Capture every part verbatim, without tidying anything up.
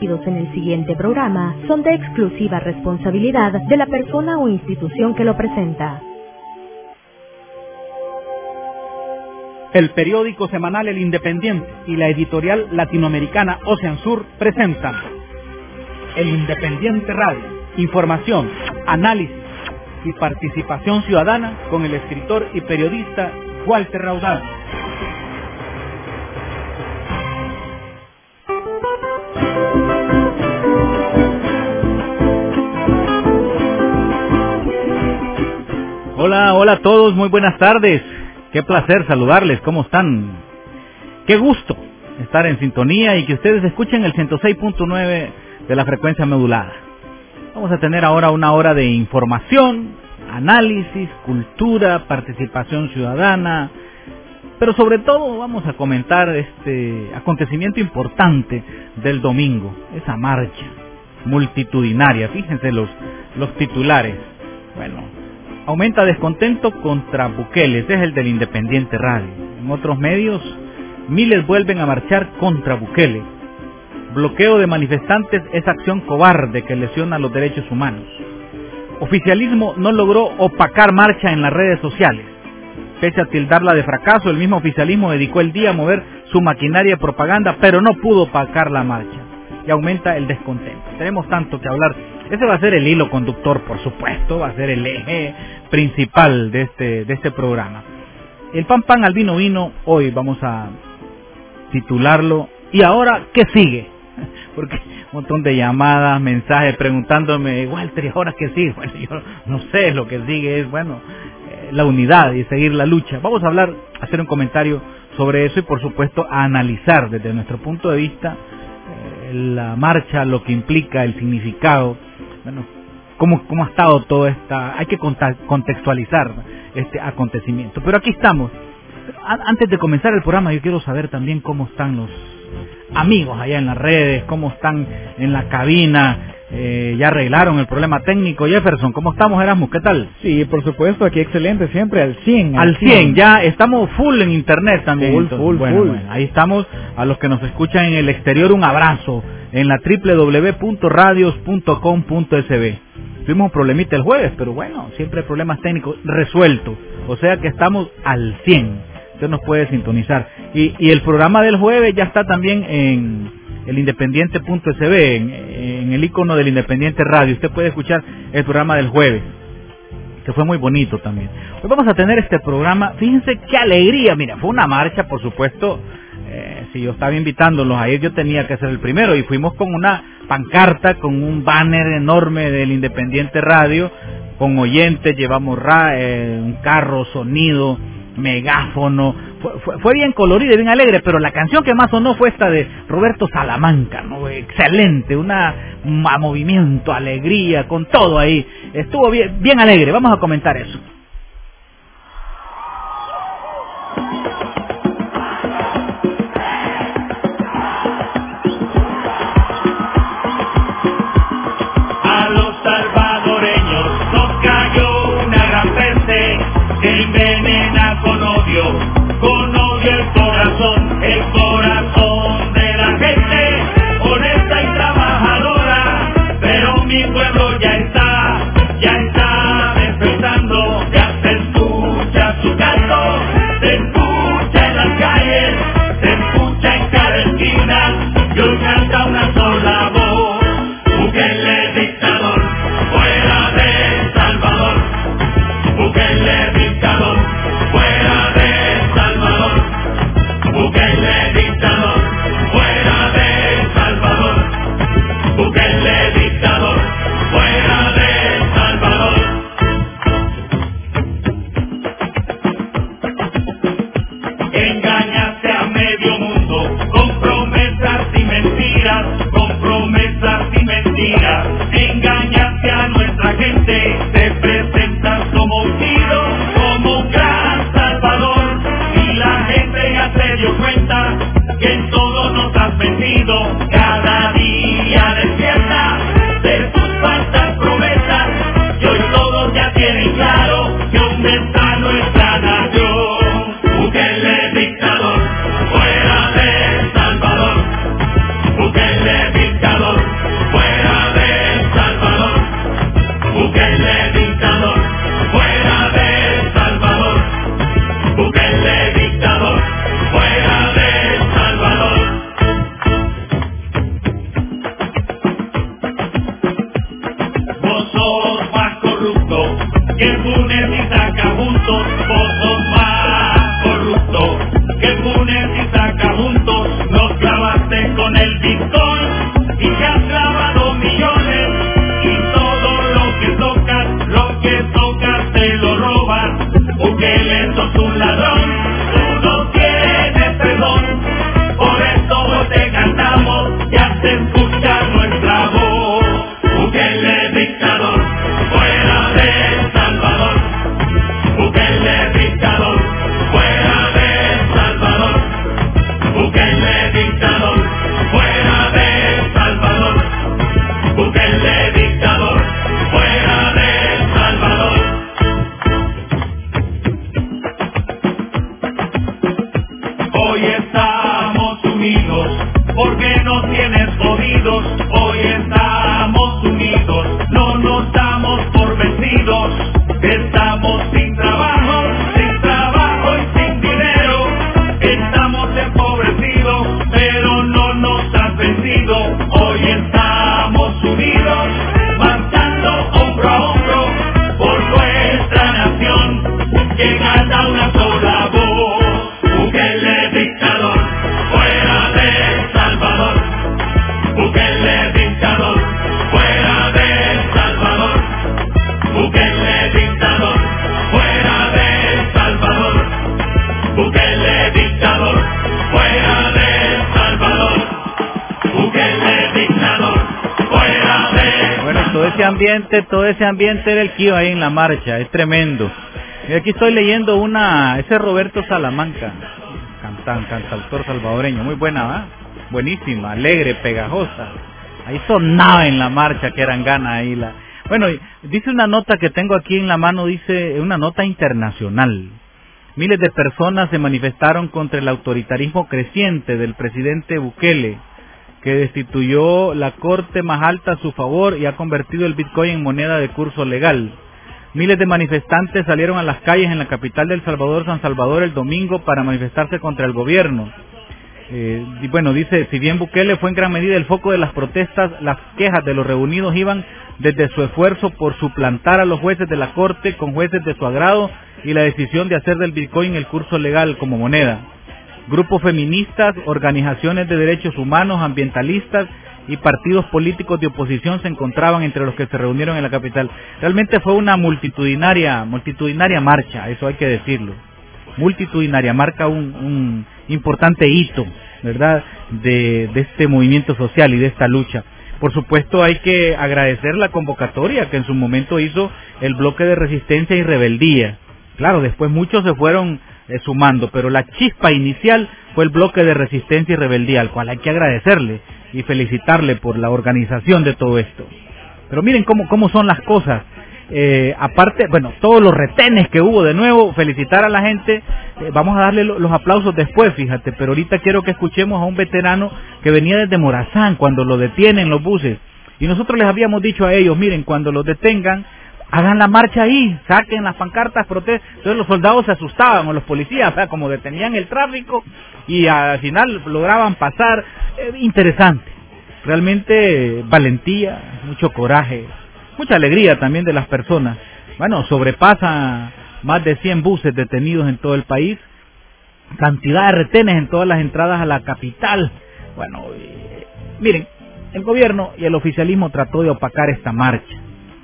emitidos en el siguiente programa son de exclusiva responsabilidad de la persona o institución que lo presenta. El periódico semanal El Independiente y la editorial latinoamericana Ocean Sur presentan El Independiente Radio, información, análisis y participación ciudadana con el escritor y periodista Walter Raudal. Hola, hola a todos, muy buenas tardes. Qué placer saludarles, ¿cómo están? Qué gusto estar en sintonía y que ustedes escuchen el ciento seis punto nueve de la frecuencia modulada. Vamos a tener ahora una hora de información, análisis, cultura, participación ciudadana, pero sobre todo vamos a comentar este acontecimiento importante del domingo, esa marcha multitudinaria. Fíjense los, los titulares. Bueno, aumenta descontento contra Bukele, ese es el del Independiente Radio. En otros medios, miles vuelven a marchar contra Bukele. Bloqueo de manifestantes es acción cobarde que lesiona los derechos humanos. Oficialismo no logró opacar marcha en las redes sociales. Pese a tildarla de fracaso, el mismo oficialismo dedicó el día a mover su maquinaria de propaganda, pero no pudo opacar la marcha. Y aumenta el descontento. Tenemos tanto que hablar. Ese va a ser el hilo conductor, por supuesto, va a ser el eje principal de este de este programa. El pan pan al vino vino, hoy vamos a titularlo. ¿Y ahora qué sigue? Porque un montón de llamadas, mensajes preguntándome, Walter, ¿y ahora qué sigue? Bueno, yo no sé, lo que sigue es, bueno, eh, la unidad y seguir la lucha. Vamos a hablar, hacer un comentario sobre eso y por supuesto a analizar desde nuestro punto de vista eh, la marcha, lo que implica, el significado. Bueno, cómo, cómo ha estado toda esta, hay que contextualizar este acontecimiento. Pero aquí estamos. Antes de comenzar el programa, yo quiero saber también cómo están los amigos allá en las redes, cómo están en la cabina. Eh, ya arreglaron el problema técnico. Jefferson, ¿cómo estamos, Erasmus? ¿Qué tal? Sí, por supuesto, aquí excelente, siempre al cien. Al cien, ya estamos full en internet también. Full, Entonces, full, bueno, full. Bueno, ahí estamos. A los que nos escuchan en el exterior, un abrazo en la doble u doble u doble u punto radios punto com punto ese be. Tuvimos un problemita el jueves, pero bueno, siempre hay problemas técnicos resueltos. O sea que estamos al cien. Usted nos puede sintonizar. Y, y el programa del jueves ya está también en el independiente punto ese be, en, en el icono del Independiente Radio. Usted puede escuchar el programa del jueves, que fue muy bonito también. Hoy vamos a tener este programa. Fíjense qué alegría. Mira, fue una marcha, por supuesto. Eh, si yo estaba invitándolos a ir, yo tenía que ser el primero. Y fuimos con una pancarta, con un banner enorme del Independiente Radio, con oyentes, llevamos ra, eh, un carro, sonido, megáfono. Fue, fue, fue bien colorida y bien alegre, pero la canción que más sonó fue esta de Roberto Salamanca, ¿no? Excelente, una a movimiento, alegría, con todo ahí. Estuvo bien, bien alegre. Vamos a comentar eso. A los salvadoreños nos cayó una gran peste que envenena con odio, con odio el corazón, el corazón de la gente honesta y trabajadora. Pero mi pueblo ya está, ya está despertando, Funes y saca juntos, vos sos más corrupto. Que Funes y saca juntos, nos clavaste con el Bitcoin y ya has clavado millones. Y todo lo que tocas, lo que tocas te lo robas. Bukele, sos un ladrón, tú no tienes perdón. Por esto te cantamos, ya se escucha nuestra voz. Bukele, dictador, fuera de El Salvador. Bukele, dictador, fuera de El Salvador. Bukele, dictador, fuera de El Salvador. Bukele, dictador, fuera de El Salvador. Hoy estamos unidos, porque nos tienes jodidos. Hoy estamos unidos, no nos damos por vencidos. Estamos sin trabajo, sin trabajo y sin dinero. Estamos empobrecidos, pero no nos has vencido. Hoy estamos unidos, marchando hombro a hombro por nuestra nación, llegando a una sola voz. Bukele, dictador, fuera de El Salvador. Bukele, dictador, fuera de El Salvador. Bukele, dictador, fuera de El Salvador. Bukele, dictador, fuera de El Salvador. Bukele, dictador, fuera de... Bueno, todo ese ambiente, todo ese ambiente era el que iba ahí en la marcha, es tremendo. Y aquí estoy leyendo una, ese es Roberto Salamanca, cantante, cantautor salvadoreño, muy buena, ¿va? Buenísima, alegre, pegajosa. Ahí sonaba en la marcha, que eran ganas ahí la... Bueno, dice una nota que tengo aquí en la mano, dice una nota internacional. Miles de personas se manifestaron contra el autoritarismo creciente del presidente Bukele, que destituyó la corte más alta a su favor y ha convertido el Bitcoin en moneda de curso legal. Miles de manifestantes salieron a las calles en la capital de El Salvador, San Salvador, el domingo para manifestarse contra el gobierno. Eh, y bueno, dice, si bien Bukele fue en gran medida el foco de las protestas, las quejas de los reunidos iban desde su esfuerzo por suplantar a los jueces de la corte con jueces de su agrado y la decisión de hacer del Bitcoin el curso legal como moneda. Grupos feministas, organizaciones de derechos humanos, ambientalistas y partidos políticos de oposición se encontraban entre los que se reunieron en la capital. Realmente fue una multitudinaria, multitudinaria marcha, eso hay que decirlo. Multitudinaria, marca un, un importante hito, ¿verdad?, de, de este movimiento social y de esta lucha. Por supuesto, hay que agradecer la convocatoria que en su momento hizo el bloque de resistencia y rebeldía. Claro, después muchos se fueron eh, sumando, pero la chispa inicial fue el bloque de resistencia y rebeldía, al cual hay que agradecerle y felicitarle por la organización de todo esto. Pero miren cómo, cómo son las cosas. Eh, aparte, bueno, todos los retenes que hubo de nuevo, felicitar a la gente, eh, vamos a darle lo, los aplausos después, fíjate, pero ahorita quiero que escuchemos a un veterano que venía desde Morazán cuando lo detienen los buses, y nosotros les habíamos dicho a ellos, miren, cuando los detengan, hagan la marcha ahí, saquen las pancartas, protestas. Entonces los soldados se asustaban, o los policías, o sea, como detenían el tráfico, y al final lograban pasar. Eh, interesante, realmente valentía, mucho coraje, mucha alegría también de las personas. Bueno, sobrepasa más de cien buses detenidos en todo el país, cantidad de retenes en todas las entradas a la capital. Bueno, eh, miren, el gobierno y el oficialismo trató de opacar esta marcha,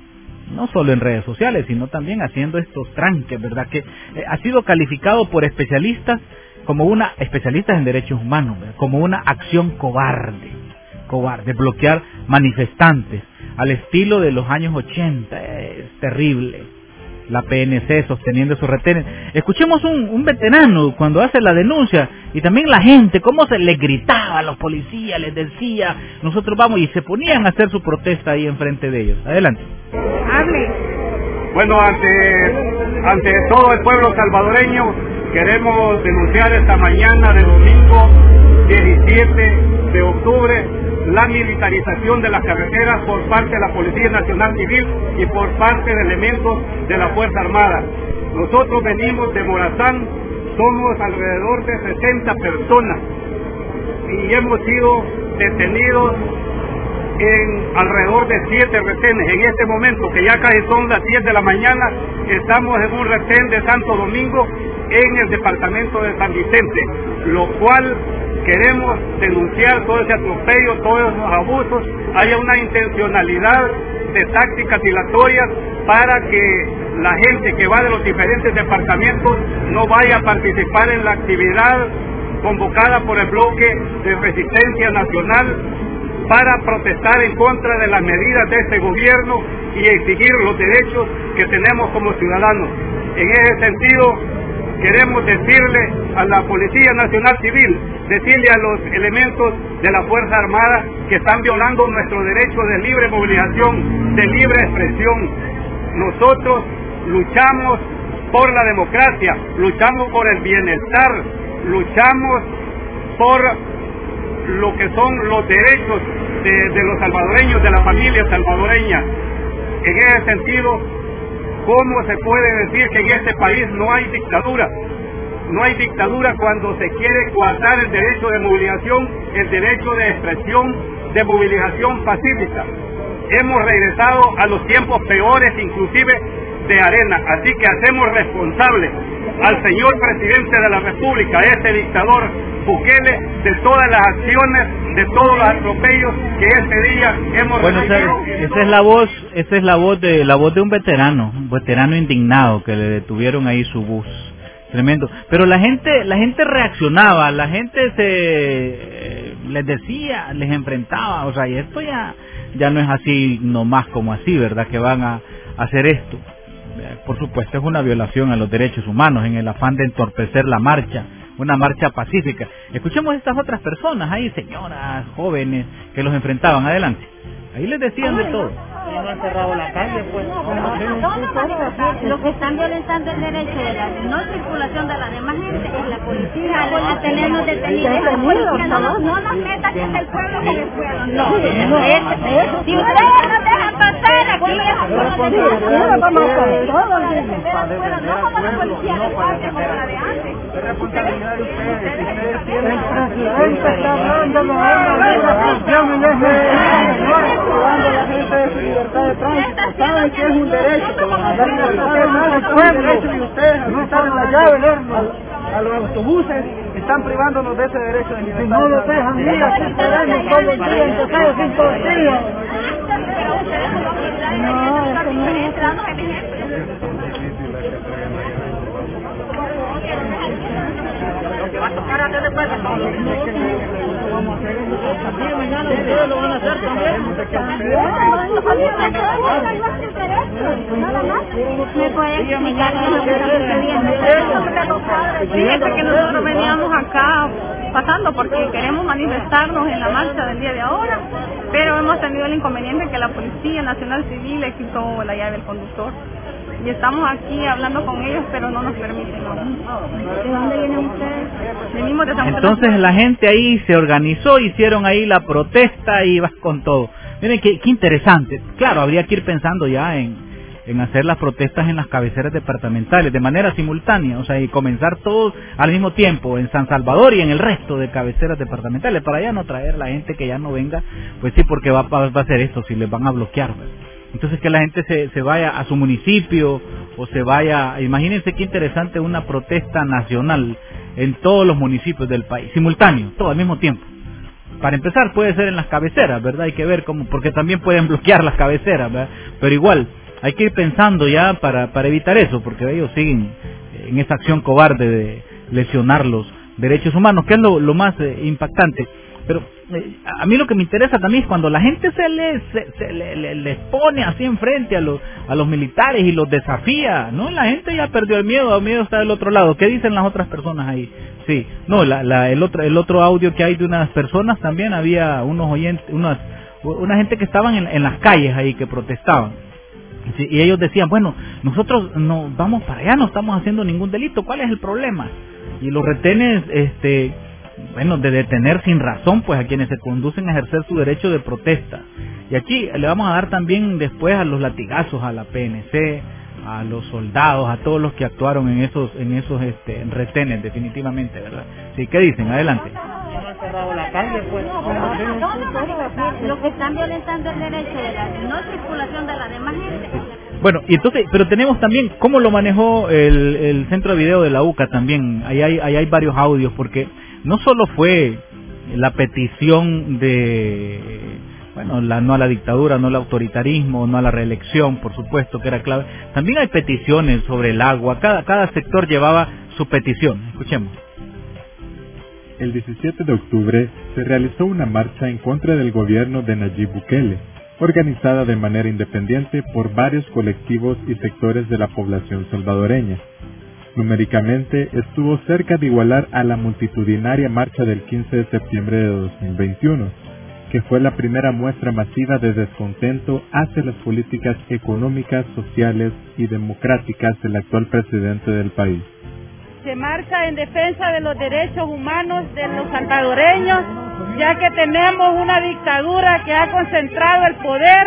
no solo en redes sociales, sino también haciendo estos tranques, ¿verdad?, que eh, ha sido calificado por especialistas como una, especialistas en derechos humanos, ¿verdad?, como una acción cobarde, cobarde, bloquear manifestantes, al estilo de los años ochenta, es terrible. La P N C sosteniendo sus retenes. Escuchemos un, un veterano cuando hace la denuncia, y también la gente, cómo se les gritaba a los policías, les decía, nosotros vamos, y se ponían a hacer su protesta ahí enfrente de ellos. Adelante. Hable. Bueno, ante, ante todo el pueblo salvadoreño, queremos denunciar esta mañana del domingo diecisiete de octubre la militarización de las carreteras por parte de la Policía Nacional Civil y por parte de elementos de la Fuerza Armada. Nosotros venimos de Morazán, somos alrededor de sesenta personas y hemos sido detenidos en alrededor de siete retenes. En este momento, que ya casi son las diez de la mañana, estamos en un retén de Santo Domingo, en el departamento de San Vicente, lo cual queremos denunciar todo ese atropello, todos esos abusos. Haya una intencionalidad de tácticas dilatorias para que la gente que va de los diferentes departamentos no vaya a participar en la actividad convocada por el bloque de Resistencia Nacional para protestar en contra de las medidas de este gobierno y exigir los derechos que tenemos como ciudadanos. En ese sentido, queremos decirle a la Policía Nacional Civil, decirle a los elementos de la Fuerza Armada que están violando nuestro derecho de libre movilización, de libre expresión. Nosotros luchamos por la democracia, luchamos por el bienestar, luchamos por lo que son los derechos de, de los salvadoreños, de la familia salvadoreña. En ese sentido, ¿cómo se puede decir que en este país no hay dictadura? No hay dictadura cuando se quiere coartar el derecho de movilización, el derecho de expresión, de movilización pacífica. Hemos regresado a los tiempos peores, inclusive de Arena, así que hacemos responsable al señor presidente de la República, a este dictador Bukele, de todas las acciones, de todos los atropellos que este día hemos bueno, recibido. Esa, esa es la voz, esa es la voz de la voz de un veterano, un veterano indignado que le detuvieron ahí su bus. Tremendo. Pero la gente, la gente reaccionaba, la gente se eh, les decía, les enfrentaba, o sea, y esto ya ya no es así nomás como así, ¿verdad? Que van a hacer esto. Por supuesto, es una violación a los derechos humanos en el afán de entorpecer la marcha, una marcha pacífica. Escuchemos a estas otras personas ahí, señoras, jóvenes, que los enfrentaban. Adelante. Ahí les decían de todo. No han cerrado la calle, pues. Los que están violentando el derecho de la no circulación de la demás gente es la policía, a tenernos detenidos. Es la policía, no, no nos meta que es el pueblo con el pueblo. No, no, si ustedes nos dejan pasar, aquí no como la policía de parte como la de antes. Es responsabilidad de ustedes. El presidente está hablando de la represión y es la gente de su libertad de tránsito. Saben que es un derecho. Es un derecho y ustedes no están en la llave, a los autobuses están privándonos de ese derecho de libertad. No lo dejan ir, aquí esperamos todo el día, empezados cinco días. No, eso no es. Va a tocar a hacer después de todo. Vamos a hacer eso. Mañana ustedes lo van a hacer también. ¿Me puede explicar qué es lo que está sucediendo? Fíjate que nosotros veníamos acá pasando porque queremos manifestarnos en la marcha del día de ahora, pero hemos tenido el inconveniente que la Policía Nacional Civil le quitó la llave del conductor. Y estamos aquí hablando con ellos, pero no nos permiten. ¿De dónde vienen ustedes? Venimos de San Pedro. Entonces la gente ahí se organizó, hicieron ahí la protesta y vas con todo. Miren qué, qué interesante. Claro, habría que ir pensando ya en, en hacer las protestas en las cabeceras departamentales de manera simultánea, o sea, y comenzar todos al mismo tiempo en San Salvador y en el resto de cabeceras departamentales, para ya no traer la gente que ya no venga, pues sí, porque va, va, va a hacer esto, si les van a bloquear, ¿verdad? Entonces que la gente se, se vaya a su municipio o se vaya, imagínense qué interesante una protesta nacional en todos los municipios del país, simultáneo, todo al mismo tiempo. Para empezar puede ser en las cabeceras, ¿verdad? Hay que ver cómo, porque también pueden bloquear las cabeceras, ¿verdad? Pero igual, hay que ir pensando ya para, para evitar eso, porque ellos siguen en esa acción cobarde de lesionar los derechos humanos, que es lo, lo más eh, impactante. Pero eh, a mí lo que me interesa también es cuando la gente se les se, se le, le, les pone así enfrente a los a los militares y los desafía, ¿no? La gente ya perdió el miedo, el miedo está del otro lado. ¿Qué dicen las otras personas ahí? Sí, no, la, la, el otro el otro audio que hay de unas personas también había unos oyentes, unas una gente que estaban en, en las calles ahí que protestaban. Sí, y ellos decían, bueno, nosotros no vamos para allá, no estamos haciendo ningún delito, ¿cuál es el problema? Y los retenes, este bueno, de detener sin razón pues a quienes se conducen a ejercer su derecho de protesta. Y aquí le vamos a dar también después a los latigazos a la P N C, a los soldados, a todos los que actuaron en esos en esos este retenes definitivamente, ¿verdad? Sí, ¿qué dicen? Adelante. No han cerrado la calle, pues. Lo que están violentando el derecho de la no circulación de la demás gente. Bueno, y entonces, pero tenemos también cómo lo manejó el, el centro de video de la U C A también. Ahí hay, ahí hay varios audios, porque no solo fue la petición de, bueno, la, no a la dictadura, no al autoritarismo, no a la reelección, por supuesto que era clave. También hay peticiones sobre el agua. Cada, cada sector llevaba su petición. Escuchemos. El diecisiete de octubre se realizó una marcha en contra del gobierno de Nayib Bukele, organizada de manera independiente por varios colectivos y sectores de la población salvadoreña. Numéricamente estuvo cerca de igualar a la multitudinaria marcha del quince de septiembre de dos mil veintiuno, que fue la primera muestra masiva de descontento hacia las políticas económicas, sociales y democráticas del actual presidente del país. Se marcha en defensa de los derechos humanos de los salvadoreños, ya que tenemos una dictadura que ha concentrado el poder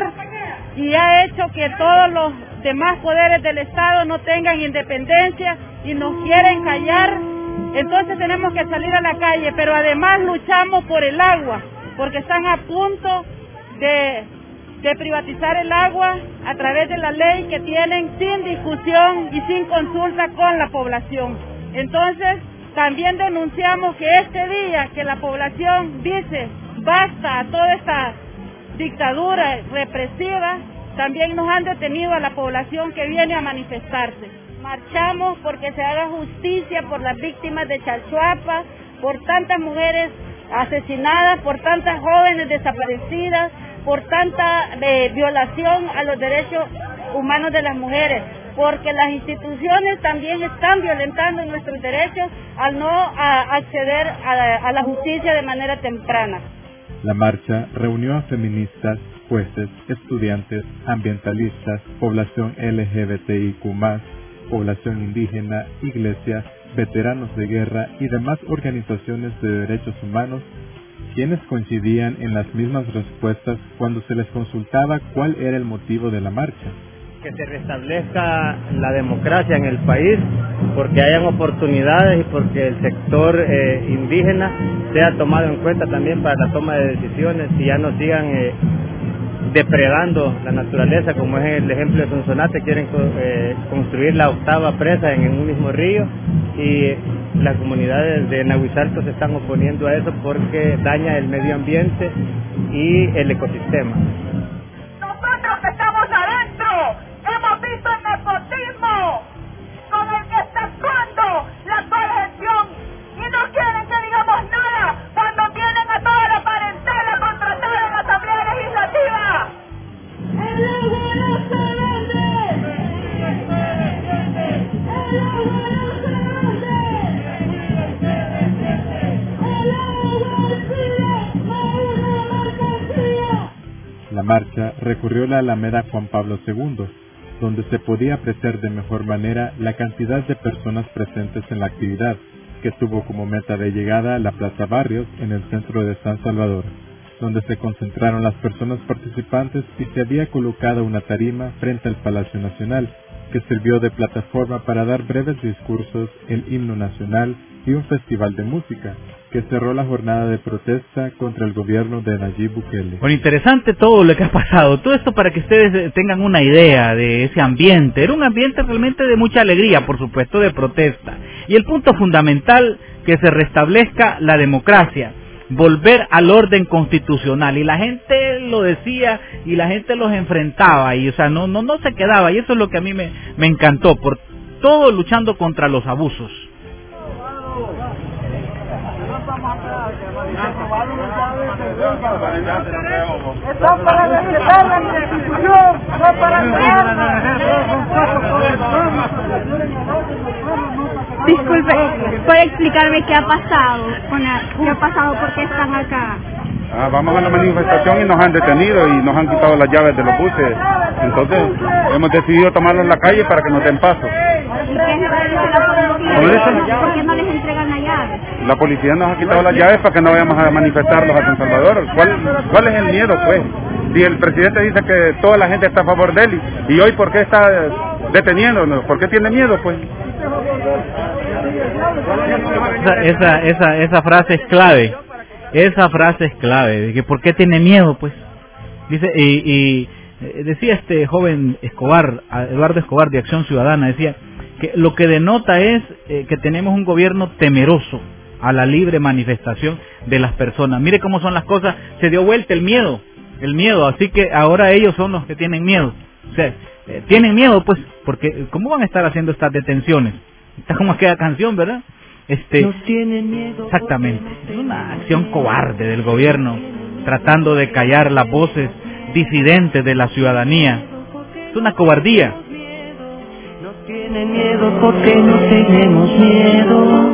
y ha hecho que todos los demás poderes del Estado no tengan independencia y nos quieren callar. Entonces tenemos que salir a la calle, pero además luchamos por el agua, porque están a punto de, de privatizar el agua a través de la ley que tienen sin discusión y sin consulta con la población. Entonces, también denunciamos que este día que la población dice basta a toda esta dictadura represiva, también nos han detenido a la población que viene a manifestarse. Marchamos porque se haga justicia por las víctimas de Chalchuapa, por tantas mujeres asesinadas, por tantas jóvenes desaparecidas, por tanta eh, violación a los derechos humanos de las mujeres, porque las instituciones también están violentando nuestros derechos al no a, acceder a la, a la justicia de manera temprana. La marcha reunió a feministas, jueces, estudiantes, ambientalistas, población L G B T I Q más, población indígena, iglesias, veteranos de guerra y demás organizaciones de derechos humanos, quienes coincidían en las mismas respuestas cuando se les consultaba cuál era el motivo de la marcha. Que se restablezca la democracia en el país, porque hayan oportunidades y porque el sector eh, indígena sea tomado en cuenta también para la toma de decisiones y ya no sigan eh, depredando la naturaleza, como es el ejemplo de Sonsonate. Quieren eh, construir la octava presa en, en un mismo río y las comunidades de Nahuizalco se están oponiendo a eso porque daña el medio ambiente y el ecosistema. Nosotros que estamos adentro hemos visto el nepotismo con el que está actuando la actual gestión y no quieren que digamos nada cuando tienen a toda la parentela contratada en la Asamblea Legislativa. ¡El agua no se vende! ¡El agua no se vende! ¡El agua es una mercancía! La marcha recurrió a la Alameda Juan Pablo segundo, donde se podía apreciar de mejor manera la cantidad de personas presentes en la actividad, que tuvo como meta de llegada la Plaza Barrios en el centro de San Salvador, donde se concentraron las personas participantes y se había colocado una tarima frente al Palacio Nacional, que sirvió de plataforma para dar breves discursos, el himno nacional y un festival de música, que cerró la jornada de protesta contra el gobierno de Nayib Bukele. Bueno, interesante todo lo que ha pasado. Todo esto para que ustedes tengan una idea de ese ambiente. Era un ambiente realmente de mucha alegría, por supuesto, de protesta. Y el punto fundamental, que se restablezca la democracia, volver al orden constitucional. Y la gente lo decía y la gente los enfrentaba y, o sea, no no no se quedaba. Y eso es lo que a mí me, me encantó, por todo luchando contra los abusos. Están para respetar la Constitución, no para Disculpe, ¿puede explicarme qué ha pasado? Con la, ¿Qué ha pasado? ¿Por qué están acá? Ah, vamos a la manifestación y nos han detenido y nos han quitado las llaves de los buses. Entonces hemos decidido tomarlo en la calle para que nos den paso. ¿Y qué es lo que dice la policía? ¿Cómo dice? ¿Por qué no les entregan la llave? La policía nos ha quitado las llaves para que no vayamos a manifestarlos a San Salvador. ¿Cuál, cuál es el miedo, pues? Si el presidente dice que toda la gente está a favor de él, y hoy ¿por qué está deteniéndonos? ¿Por qué tiene miedo, pues? Esa, esa, esa, esa frase es clave. esa frase es clave, de que ¿por qué tiene miedo? Pues dice, y, y decía este joven Escobar, Eduardo Escobar de Acción Ciudadana, decía que lo que denota es eh, que tenemos un gobierno temeroso a la libre manifestación de las personas. Mire cómo son las cosas, se dio vuelta el miedo, el miedo, así que ahora ellos son los que tienen miedo. O sea, eh, tienen miedo pues, porque ¿cómo van a estar haciendo estas detenciones? Está como aquella canción, ¿verdad? Este, no tienen miedo. Exactamente, es una acción cobarde del gobierno, tratando de callar las voces disidentes de la ciudadanía. Es una cobardía. No tienen miedo porque no tenemos miedo.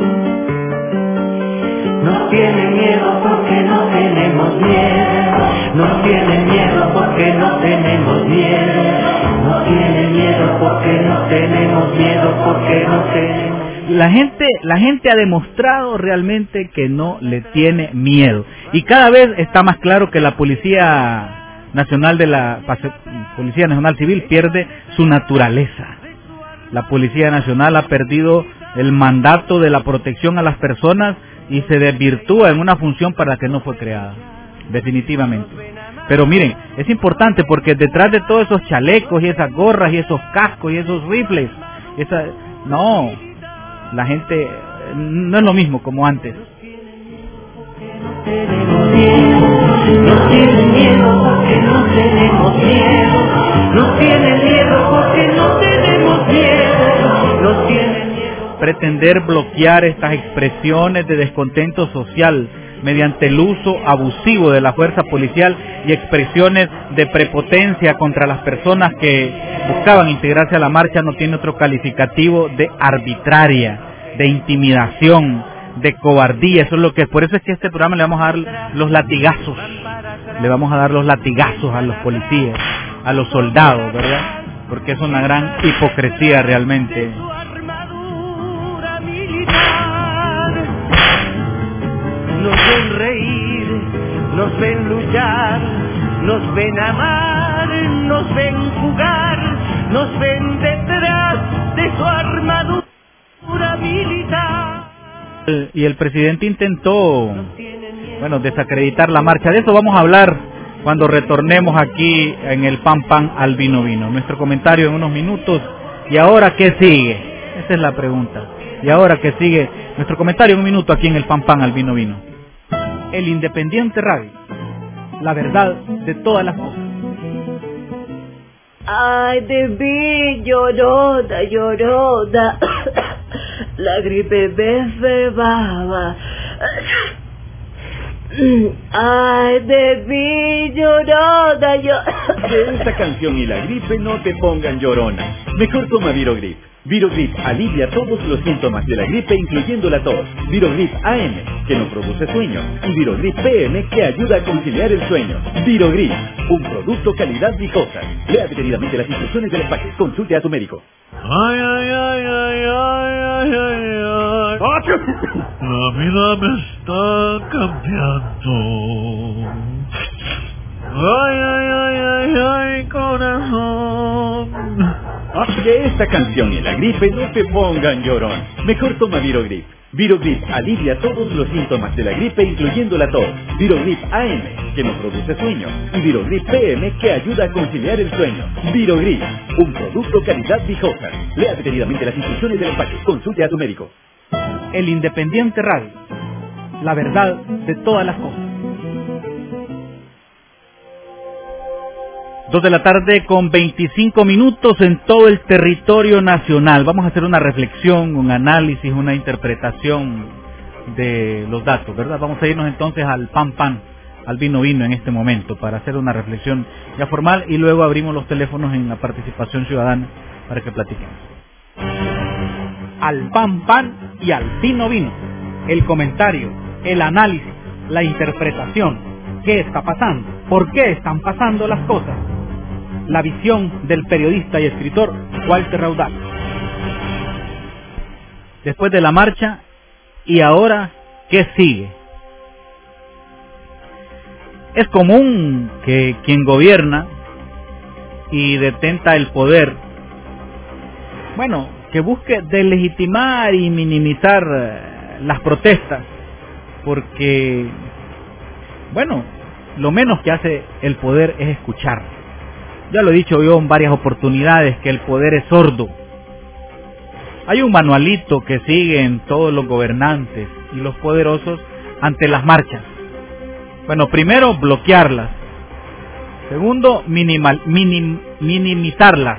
No tienen miedo porque no tenemos miedo. No tienen miedo porque no tenemos miedo. No tienen miedo porque no tenemos miedo, porque no tenemos. La gente, la gente ha demostrado realmente que no le tiene miedo. Y cada vez está más claro que la Policía Nacional de la Policía Nacional Civil pierde su naturaleza. La Policía Nacional ha perdido el mandato de la protección a las personas y se desvirtúa en una función para la que no fue creada, definitivamente. Pero miren, es importante porque detrás de todos esos chalecos y esas gorras y esos cascos y esos rifles, esa, no, la gente no es lo mismo como antes. No tienen miedo porque no tenemos miedo. No tienen miedo porque no tenemos miedo. No tienen miedo. Pretender bloquear estas expresiones de descontento social mediante el uso abusivo de la fuerza policial y expresiones de prepotencia contra las personas que buscaban integrarse a la marcha no tiene otro calificativo de arbitraria, de intimidación, de cobardía. Eso es lo que, por eso es que este programa le vamos a dar los latigazos, le vamos a dar los latigazos a los policías, a los soldados, ¿verdad? Porque es una gran hipocresía realmente. Nos ven reír, nos ven luchar, nos ven amar, nos ven jugar, nos ven detrás de su armadura militar. Y el presidente intentó, bueno, desacreditar la marcha. De eso vamos a hablar cuando retornemos aquí en el Pan Pan al Vino Vino. Nuestro comentario en unos minutos. ¿Y ahora qué sigue? Esa es la pregunta. ¿Y ahora qué sigue? Nuestro comentario en un minuto aquí en el Pan Pan al Vino Vino. El Independiente Radio, la verdad de todas las cosas. Ay, de mí, llorona, llorona, la gripe me cebaba. Ay, de mí, llorona, yo... Que esta canción y la gripe no te pongan llorona. Mejor toma Virogrip. Virogrip alivia todos los síntomas de la gripe, incluyendo la tos. Virogrip A M, que no produce sueño. Y Virogrip P M, que ayuda a conciliar el sueño. Virogrip, un producto calidad Vicosa. Lea detenidamente las instrucciones del empaque. Consulte a tu médico. Ay, ay, ay, ay, ay, ay, ay, ay. La vida me está cambiando. Ay, ay, ay, ay, ay, corazón. Que esta canción y la gripe no te pongan llorón. Mejor toma Virogrip. Virogrip alivia todos los síntomas de la gripe, incluyendo la tos. Virogrip A M, que no produce sueño. Y Virogrip P M, que ayuda a conciliar el sueño. Virogrip, un producto calidad Vicosa. Lea detenidamente las instrucciones del empaque. Consulte a tu médico. El Independiente Radio, la verdad de todas las cosas. Dos de la tarde con veinticinco minutos en todo el territorio nacional. Vamos a hacer una reflexión, un análisis, una interpretación de los datos, ¿verdad? Vamos a irnos entonces al pan pan, al vino vino en este momento para hacer una reflexión ya formal y luego abrimos los teléfonos en la participación ciudadana para que platiquemos. Al pan pan y al vino vino. El comentario, el análisis, la interpretación. ¿Qué está pasando? ¿Por qué están pasando las cosas? La visión del periodista y escritor Walter Raudal. Después de la marcha, ¿y ahora qué sigue? Es común que quien gobierna y detenta el poder, bueno, que busque delegitimar y minimizar las protestas, porque bueno, lo menos que hace el poder es escuchar. Ya lo he dicho yo en varias oportunidades que el poder es sordo. Hay un manualito que siguen todos los gobernantes y los poderosos ante las marchas. Bueno, primero, bloquearlas. Segundo, minimal, minim, minimizarlas.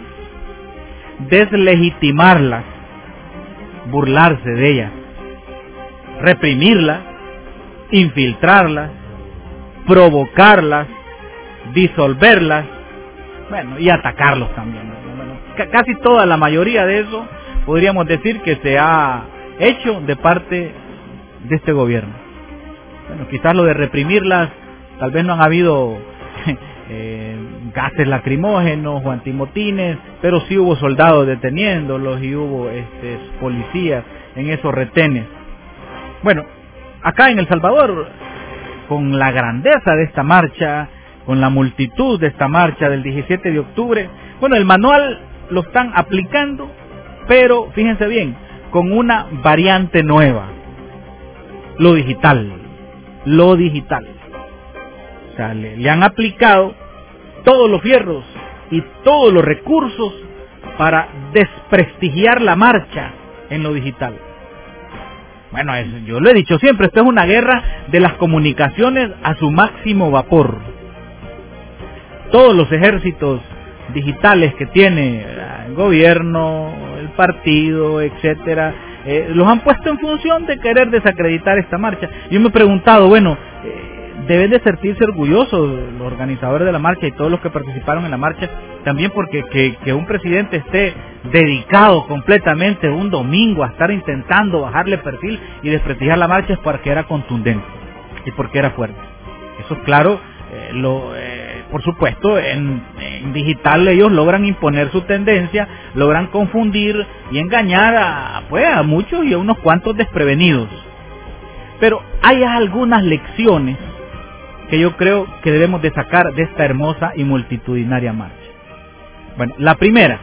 Deslegitimarlas. Burlarse de ellas. Reprimirlas. Infiltrarlas. Provocarlas. Disolverlas. Bueno, y atacarlos también. Bueno, c- casi toda la mayoría de eso podríamos decir que se ha hecho de parte de este gobierno. Bueno, quizás lo de reprimirlas, tal vez no han habido eh, gases lacrimógenos o antimotines, pero sí hubo soldados deteniéndolos y hubo este, policías en esos retenes. Bueno, acá en El Salvador, con la grandeza de esta marcha, con la multitud de esta marcha del diecisiete de octubre, bueno, el manual lo están aplicando, pero fíjense bien, con una variante nueva, lo digital, lo digital. O sea, le, le han aplicado todos los fierros y todos los recursos para desprestigiar la marcha en lo digital. Bueno, es, yo lo he dicho siempre, esto es una guerra de las comunicaciones a su máximo vapor. Todos los ejércitos digitales que tiene el gobierno, el partido, etcétera, eh, los han puesto en función de querer desacreditar esta marcha. Yo me he preguntado, bueno, eh, deben de sentirse orgullosos los organizadores de la marcha y todos los que participaron en la marcha, también porque que, que un presidente esté dedicado completamente un domingo a estar intentando bajarle perfil y desprestigiar la marcha es porque era contundente y porque era fuerte. Eso es claro, eh, lo... Eh, Por supuesto, en, en digital ellos logran imponer su tendencia, logran confundir y engañar a, pues, a muchos y a unos cuantos desprevenidos. Pero hay algunas lecciones que yo creo que debemos de sacar de esta hermosa y multitudinaria marcha. Bueno, la primera,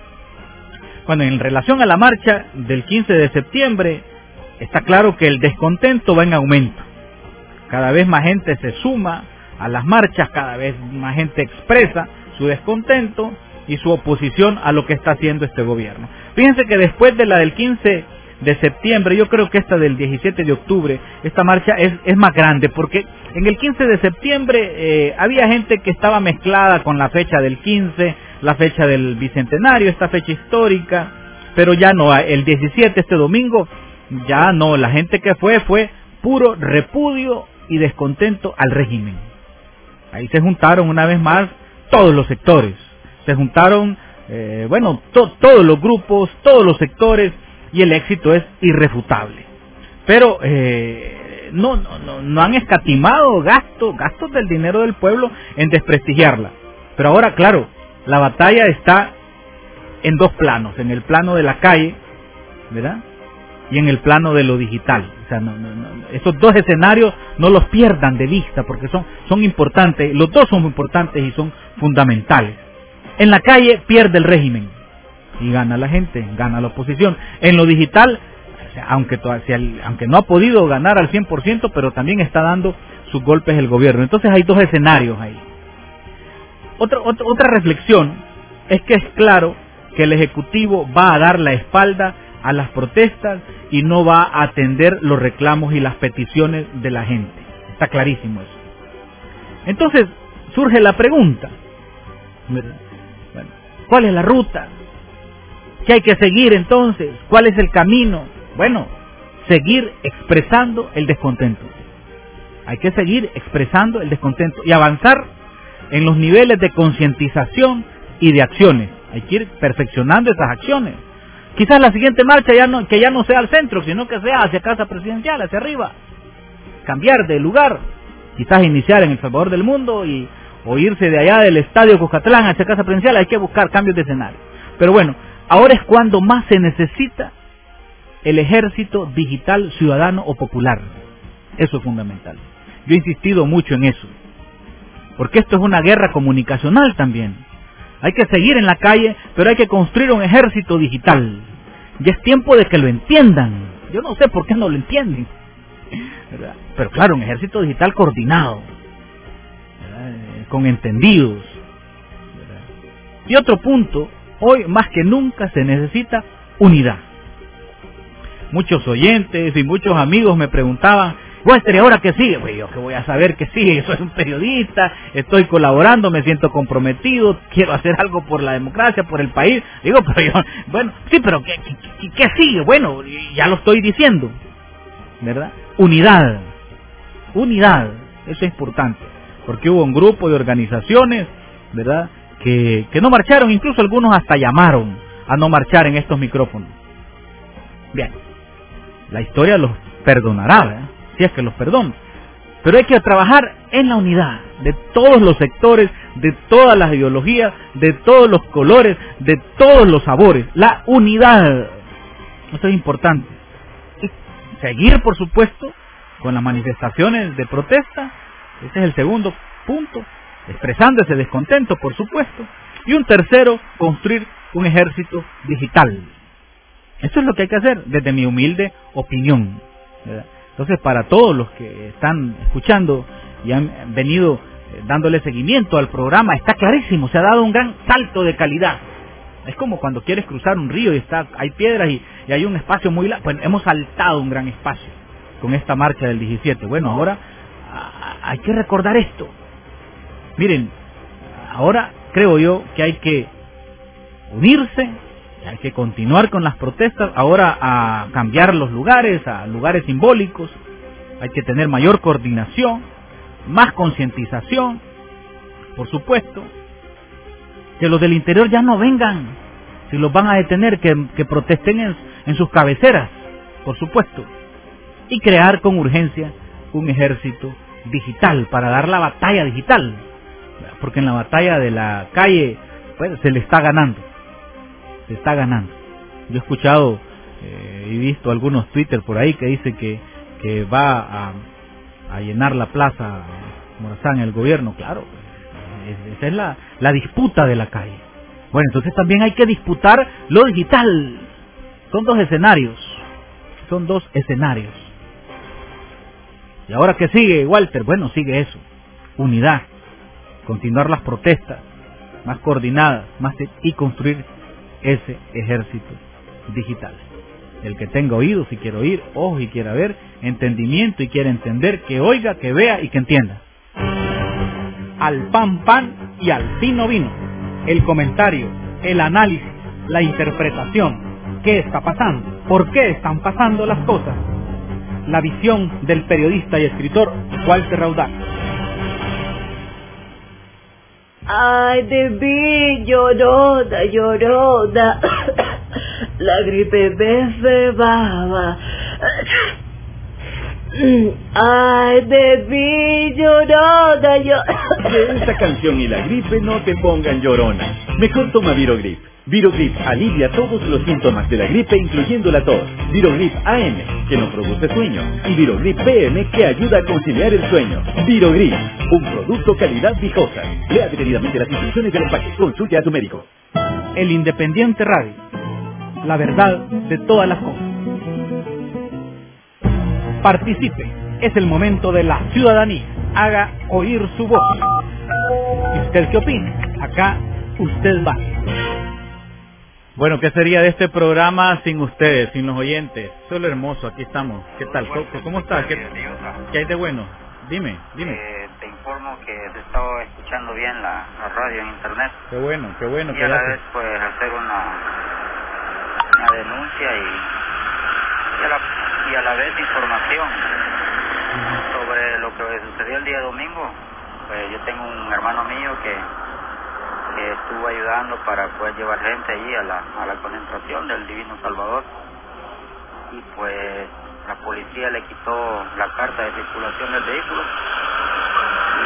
bueno, en relación a la marcha del quince de septiembre, está claro que el descontento va en aumento. Cada vez más gente se suma a las marchas, cada vez más gente expresa su descontento y su oposición a lo que está haciendo este gobierno. Fíjense que después de la del quince de septiembre, yo creo que esta del diecisiete de octubre, esta marcha es, es más grande, porque en el quince de septiembre eh, había gente que estaba mezclada con la fecha del quince, la fecha del bicentenario, esta fecha histórica, pero ya no, el diecisiete, este domingo, ya no, la gente que fue, fue puro repudio y descontento al régimen. Ahí se juntaron una vez más todos los sectores, se juntaron, eh, bueno, to, todos los grupos, todos los sectores, y el éxito es irrefutable. Pero eh, no, no, no han escatimado gastos, gastos del dinero del pueblo en desprestigiarla. Pero ahora, claro, la batalla está en dos planos, en el plano de la calle, ¿verdad? Y en el plano de lo digital. O sea, no, no, no, esos dos escenarios no los pierdan de vista porque son, son importantes, los dos son importantes y son fundamentales. En la calle pierde el régimen y gana la gente, gana la oposición. En lo digital, o sea, aunque, aunque no ha podido ganar al cien por ciento, pero también está dando sus golpes el gobierno. Entonces hay dos escenarios ahí. Otra, otra, otra reflexión es que es claro que el Ejecutivo va a dar la espalda a las protestas y no va a atender los reclamos y las peticiones de la gente. Está clarísimo eso. Entonces surge la pregunta, bueno, ¿cuál es la ruta? ¿Qué hay que seguir entonces? ¿Cuál es el camino? Bueno, seguir expresando el descontento. Hay que seguir expresando el descontento y avanzar en los niveles de concientización y de acciones. Hay que ir perfeccionando esas acciones. Quizás la siguiente marcha ya no, que ya no sea al centro, sino que sea hacia Casa Presidencial, hacia arriba. Cambiar de lugar. Quizás iniciar en El Salvador del Mundo y, o irse de allá del Estadio Cocatlán hacia Casa Presidencial. Hay que buscar cambios de escenario. Pero bueno, ahora es cuando más se necesita el ejército digital ciudadano o popular. Eso es fundamental. Yo he insistido mucho en eso. Porque esto es una guerra comunicacional también. Hay que seguir en la calle, pero hay que construir un ejército digital. Ya es tiempo de que lo entiendan. Yo no sé por qué no lo entienden, ¿verdad? Pero claro, un ejército digital coordinado, con entendidos. Y otro punto, hoy más que nunca se necesita unidad. Muchos oyentes y muchos amigos me preguntaban, Walter, ¿y ahora qué sigue? Pues yo que voy a saber qué sigue, yo soy un periodista, estoy colaborando, me siento comprometido, quiero hacer algo por la democracia, por el país. Digo, pero yo, bueno, sí, pero ¿qué, qué, qué sigue? Bueno, ya lo estoy diciendo, ¿verdad? Unidad, unidad, eso es importante, porque hubo un grupo de organizaciones, ¿verdad?, que, que no marcharon, incluso algunos hasta llamaron a no marchar en estos micrófonos. Bien, la historia los perdonará, ¿verdad?, si es que los perdona, pero hay que trabajar en la unidad de todos los sectores, de todas las ideologías, de todos los colores, de todos los sabores, la unidad, esto es importante. Y seguir, por supuesto, con las manifestaciones de protesta, ese es el segundo punto, expresando ese descontento, por supuesto, y un tercero, construir un ejército digital. Eso es lo que hay que hacer, desde mi humilde opinión, ¿verdad? Entonces, para todos los que están escuchando y han venido eh, dándole seguimiento al programa, está clarísimo, se ha dado un gran salto de calidad. Es como cuando quieres cruzar un río y está hay piedras y, y hay un espacio muy largo. Pues hemos saltado un gran espacio con esta marcha del diecisiete. Bueno, ahora a, hay que recordar esto. Miren, ahora creo yo que hay que unirse, hay que continuar con las protestas, ahora a cambiar los lugares, a lugares simbólicos, hay que tener mayor coordinación, más concientización, por supuesto, que los del interior ya no vengan, si los van a detener, que, que protesten en, en sus cabeceras, por supuesto, y crear con urgencia un ejército digital para dar la batalla digital, porque en la batalla de la calle pues, se le está ganando. Se está ganando. Yo he escuchado eh, y visto algunos Twitter por ahí que dice que, que va a, a llenar la plaza Morazán el gobierno. Claro, es, esa es la, la disputa de la calle. Bueno, entonces también hay que disputar lo digital. Son dos escenarios. Son dos escenarios. ¿Y ahora qué sigue, Walter? Bueno, sigue eso. Unidad. Continuar las protestas más coordinadas más y construir ese ejército digital. El que tenga oídos y quiera oír, ojos y quiera ver, entendimiento y quiera entender, que oiga, que vea y que entienda. Al pan pan y al vino vino. El comentario, el análisis, la interpretación. ¿Qué está pasando? ¿Por qué están pasando las cosas? La visión del periodista y escritor Walter Raudal. Ay, de mí, llorona, llorona, la gripe me cebaba. Ay, de mí, llorona, llorona. Que esta canción y la gripe no te pongan llorona. Mejor toma Virogrip. Virogrip alivia todos los síntomas de la gripe, incluyendo la tos. Virogrip A M, que no produce sueño. Y Virogrip P M, que ayuda a conciliar el sueño. Virogrip, un producto calidad Vijosa. Lea detenidamente las instrucciones del empaque. Consulte a tu médico. El Independiente Radio. La verdad de todas las cosas. Participe. Es el momento de la ciudadanía. Haga oír su voz. ¿Y usted qué opina? Acá usted va. Bueno, ¿qué sería de este programa sin ustedes, sin los oyentes? Eso es lo hermoso, aquí estamos. ¿Qué tal? ¿Cómo, cómo estás? ¿Qué, ¿Qué hay de bueno? Dime, dime. Eh, te informo que te estaba escuchando bien la, la radio en internet. Qué bueno, qué bueno. Y a la vez, pues, hacer una, una denuncia y, y, a la, y a la vez información uh-huh. sobre lo que sucedió el día domingo. Pues yo tengo un hermano mío que... que estuvo ayudando para poder llevar gente allí a la, a la concentración del Divino Salvador, y pues la policía le quitó la carta de circulación del vehículo y,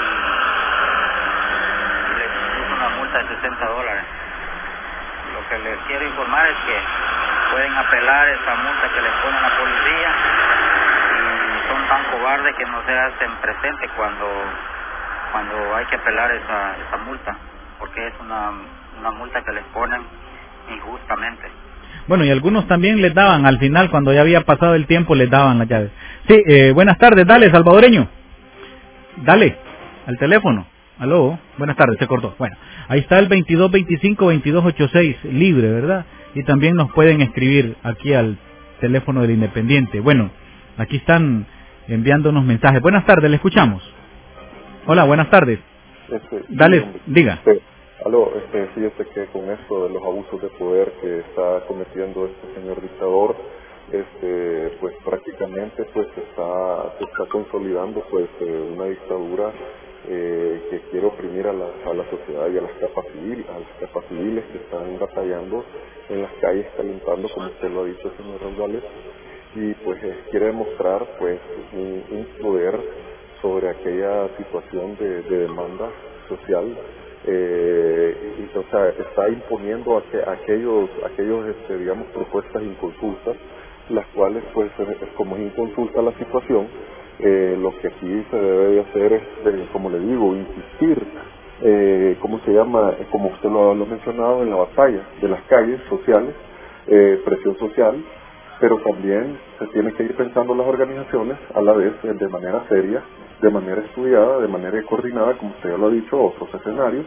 y le puso una multa de sesenta dólares. Lo que les quiero informar es que pueden apelar esa multa que les pone la policía, y son tan cobardes que no se hacen presentes cuando, cuando hay que apelar esa, esa multa, porque es una, una multa que les ponen injustamente. Bueno, y algunos también les daban, al final, cuando ya había pasado el tiempo, les daban las llaves. Sí, eh, buenas tardes, dale, salvadoreño. Dale, al teléfono. Aló, buenas tardes, se cortó. Bueno, ahí está el veintidós veinticinco veintidós ochenta y seis, libre, ¿verdad? Y también nos pueden escribir aquí al teléfono del Independiente. Bueno, aquí están enviándonos mensajes. Buenas tardes, le escuchamos. Hola, buenas tardes. Este, Dale, sí, diga. Sí. Aló, este, fíjese que con esto de los abusos de poder que está cometiendo este señor dictador, este, pues prácticamente pues se está, se está consolidando pues eh, una dictadura eh, que quiere oprimir a la, a la sociedad y a las capas civiles, a las capas civiles que están batallando en las calles, calentando, como usted lo ha dicho, señor Raudales, y pues eh, quiere demostrar pues un, un poder sobre aquella situación de, de demanda social. Eh, y, o sea, está imponiendo aqu aquellos, aquellos este, digamos, propuestas inconsultas, las cuales, pues, es, como es inconsulta la situación, eh, lo que aquí se debe de hacer es, eh, como le digo, insistir, eh, ¿cómo se llama? Como usted lo ha mencionado, en la batalla de las calles sociales, eh, presión social, pero también se tiene que ir pensando las organizaciones a la vez eh, de manera seria, de manera estudiada, de manera coordinada, como usted ya lo ha dicho, otros escenarios,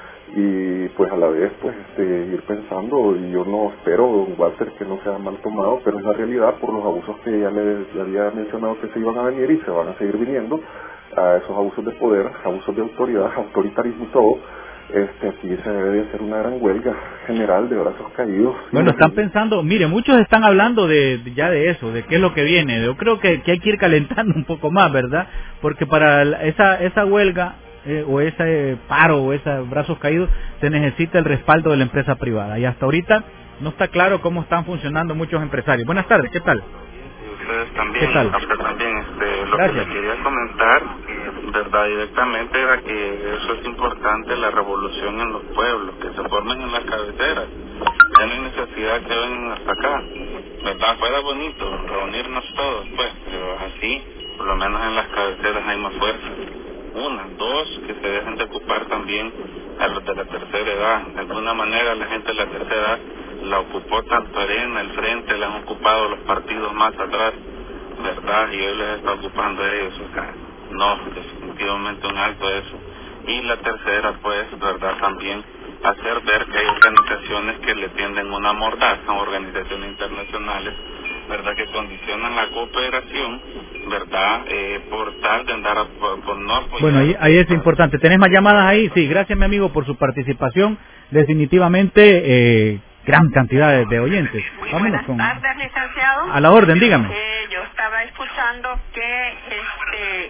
y pues a la vez pues este, ir pensando, y yo no espero, don Walter, que no sea mal tomado, pero es la realidad por los abusos que ya le, le había mencionado que se iban a venir y se van a seguir viniendo, a esos abusos de poder, abusos de autoridad, autoritarismo y todo. Este, aquí se debe de hacer una gran huelga general de brazos caídos. Bueno, están pensando, mire, muchos están hablando de ya de eso, de qué es lo que viene. Yo creo que, que hay que ir calentando un poco más, ¿verdad? Porque para esa esa huelga eh, o ese paro o esos brazos caídos se necesita el respaldo de la empresa privada. Y hasta ahorita no está claro cómo están funcionando muchos empresarios. Buenas tardes, ¿qué tal? Ustedes también, ¿Qué tal? usted también, este, lo Gracias. que le quería comentar, verdad, directamente era que eso es importante, la revolución en los pueblos, que se formen en las cabeceras, ya no hay necesidad que vengan hasta acá, verdad, fuera bonito reunirnos todos, pues, pero así, por lo menos en las cabeceras hay más fuerza. Una, dos, que se dejen de ocupar también a los de la tercera edad. De alguna manera la gente de la tercera edad la ocupó tanto Arena, el Frente, la han ocupado los partidos más atrás, verdad, y hoy les está ocupando a ellos, o sea, no, definitivamente un alto eso. Y la tercera, pues, verdad, también hacer ver que hay organizaciones que le tienden una mordaza, organizaciones internacionales, verdad, que condicionan la cooperación, verdad, eh, por tal de andar a, por, por no apoyar. Bueno, ahí, ahí es importante. ¿Tenés más llamadas ahí? Sí, gracias, mi amigo, por su participación. Definitivamente, eh, gran cantidad de, de oyentes. Muy Vámonos buenas con... tardes, licenciado. A la orden, dígame. Eh, yo estaba escuchando que este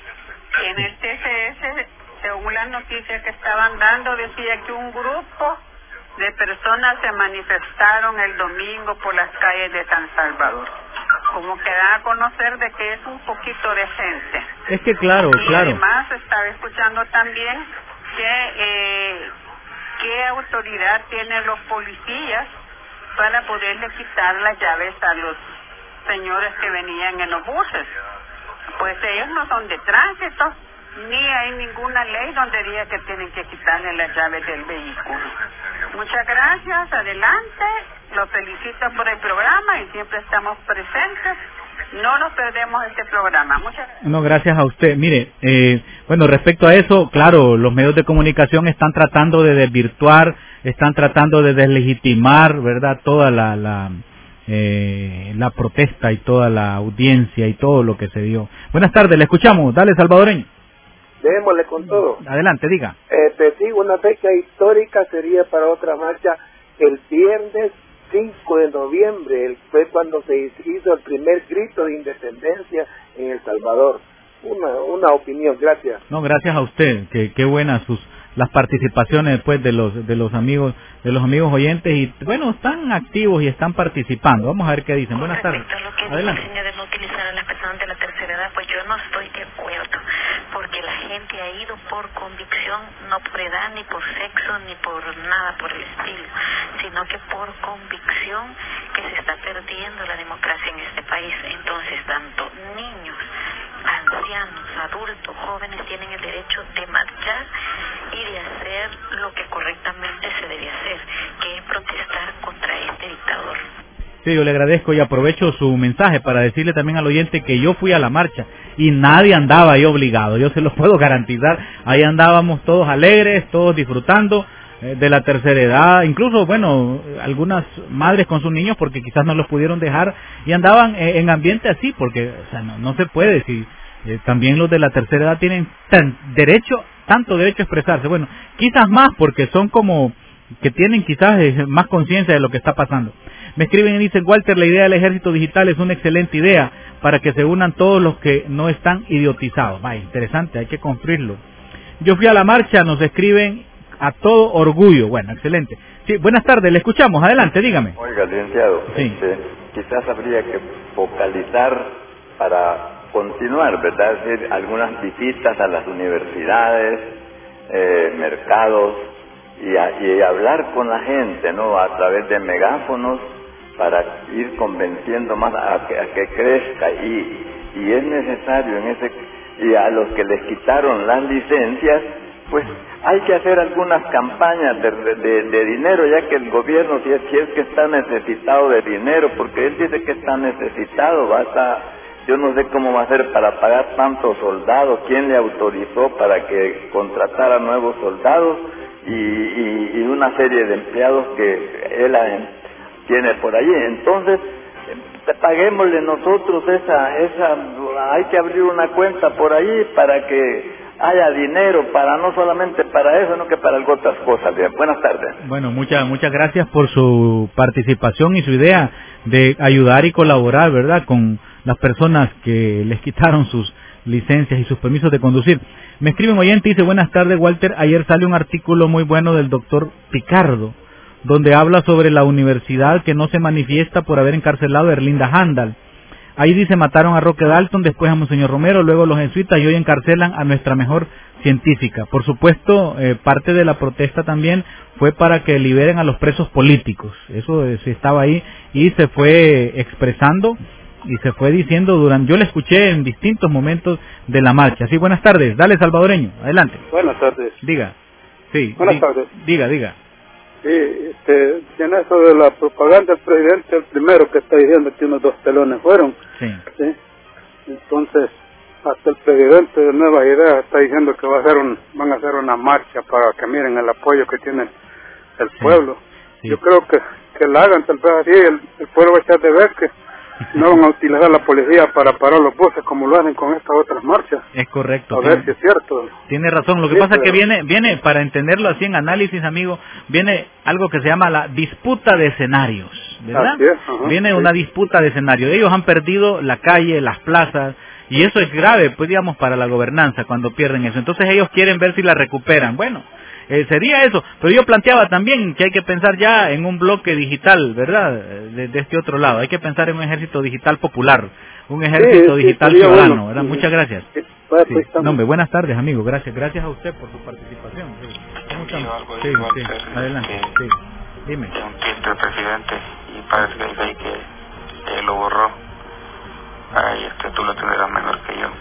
en el T C S, según las noticias que estaban dando, decía que un grupo de personas se manifestaron el domingo por las calles de San Salvador. Como que dan a conocer de que es un poquito de gente. Es que claro, y claro. además estaba escuchando también que eh, qué autoridad tienen los policías para poderle quitar las llaves a los señores que venían en los buses. Pues ellos no son de tránsito, ni hay ninguna ley donde diga que tienen que quitarle las llaves del vehículo. Muchas gracias, adelante, los felicito por el programa y siempre estamos presentes. No nos perdemos este programa. Muchas gracias. No, gracias a usted. Mire, eh, bueno, respecto a eso, claro, los medios de comunicación están tratando de desvirtuar, están tratando de deslegitimar, ¿verdad?, toda la la, eh, la protesta y toda la audiencia y todo lo que se dio. Buenas tardes, le escuchamos. Dale, salvadoreño. Démosle con todo. Adelante, diga. Eh, te digo, una fecha histórica sería para otra marcha el viernes cinco de noviembre, el, fue cuando se hizo el primer grito de independencia en El Salvador. Una, una opinión, gracias. No, gracias a usted, que qué buenas sus las participaciones después de los de los amigos de los amigos oyentes y bueno, están activos y están participando. Vamos a ver qué dicen. Buenas tardes. Adelante. De no utilizar a las personas de la tercera edad, pues yo no estoy de acuerdo, porque la gente ha ido por convicción, no por edad, ni por sexo, ni por nada por el estilo, sino que por convicción que se está perdiendo la democracia en este país. Entonces, tanto niños, ancianos, adultos, jóvenes tienen el derecho de marchar y de hacer lo que correctamente se debe hacer, que es protestar contra este dictador. Sí, yo le agradezco y aprovecho su mensaje para decirle también al oyente que yo fui a la marcha y nadie andaba ahí obligado, yo se lo puedo garantizar, ahí andábamos todos alegres, todos disfrutando eh, de la tercera edad, incluso, bueno, algunas madres con sus niños porque quizás no los pudieron dejar y andaban eh, en ambiente así, porque o sea, no, no se puede, si eh, también los de la tercera edad tienen tan derecho, tanto derecho a expresarse, bueno, quizás más porque son como que tienen quizás eh, más conciencia de lo que está pasando. Me escriben y dicen, Walter, la idea del ejército digital es una excelente idea para que se unan todos los que no están idiotizados. Vaya, interesante, hay que construirlo. Yo fui a la marcha, nos escriben a todo orgullo. Bueno, excelente. Sí, buenas tardes, le escuchamos, adelante, dígame. Oiga, licenciado, sí. este, quizás habría que focalizar para continuar, ¿verdad? Es decir, algunas visitas a las universidades, eh, mercados, y, a, y hablar con la gente, ¿no? A través de megáfonos, para ir convenciendo más a que, a que crezca, y, y es necesario en ese, y a los que les quitaron las licencias, pues hay que hacer algunas campañas de, de, de dinero, ya que el gobierno, si es, si es que está necesitado de dinero, porque él dice que está necesitado, basta, yo no sé cómo va a hacer para pagar tantos soldados, quién le autorizó para que contratara nuevos soldados, y, y, y una serie de empleados que él tiene por allí. Entonces, paguémosle nosotros esa, esa, hay que abrir una cuenta por allí para que haya dinero, para no solamente para eso, sino que para otras cosas. Bien, buenas tardes. Bueno, muchas muchas gracias por su participación y su idea de ayudar y colaborar, ¿verdad?, con las personas que les quitaron sus licencias y sus permisos de conducir. Me escribe un oyente y dice, buenas tardes, Walter, ayer salió un artículo muy bueno del doctor Picardo, donde habla sobre la universidad que no se manifiesta por haber encarcelado a Erlinda Handal. Ahí dice, mataron a Roque Dalton, después a Monseñor Romero, luego los jesuitas y hoy encarcelan a nuestra mejor científica. Por supuesto, eh, parte de la protesta también fue para que liberen a los presos políticos. Eso eh, se estaba ahí y se fue expresando y se fue diciendo durante, yo le escuché en distintos momentos de la marcha. Sí, buenas tardes, dale salvadoreño, adelante. Buenas tardes. Diga, sí. Buenas di, tardes. Diga, diga. Sí, este, en eso de la propaganda, el presidente el primero que está diciendo que unos dos telones fueron. Sí. Sí. Entonces, hasta el presidente de Nuevas Ideas está diciendo que va a hacer un, van a hacer una marcha para que miren el apoyo que tiene el sí. pueblo. Sí. Yo creo que, que la hagan, tal vez así el, el pueblo va a echar de ver que no van a utilizar la policía para parar los buses como lo hacen con estas otras marchas. Es correcto. A ver si es cierto. Tiene razón. Lo que sí, pasa es que pero... viene, viene, para entenderlo así en análisis, amigo, viene algo que se llama la disputa de escenarios, ¿verdad? Así es, ajá, viene sí. una disputa de escenarios. Ellos han perdido la calle, las plazas, y eso es grave, pues digamos, para la gobernanza cuando pierden eso. Entonces ellos quieren ver si la recuperan. Bueno, Eh, sería eso, pero yo planteaba también que hay que pensar ya en un bloque digital, ¿verdad? De, de este otro lado, hay que pensar en un ejército digital popular, un ejército sí, digital sí, ciudadano, bueno. ¿verdad? Muchas gracias. Sí, pues, sí. pues, No, hombre, buenas tardes, amigo, gracias, gracias a usted por su participación. Sí, ¿cómo Sí, algo sí, igual sí. que- Adelante, que- sí, dime. de un tweet del presidente, y parece que dice ahí que eh, lo borró. Ay, este, tú lo tendrás mejor que yo.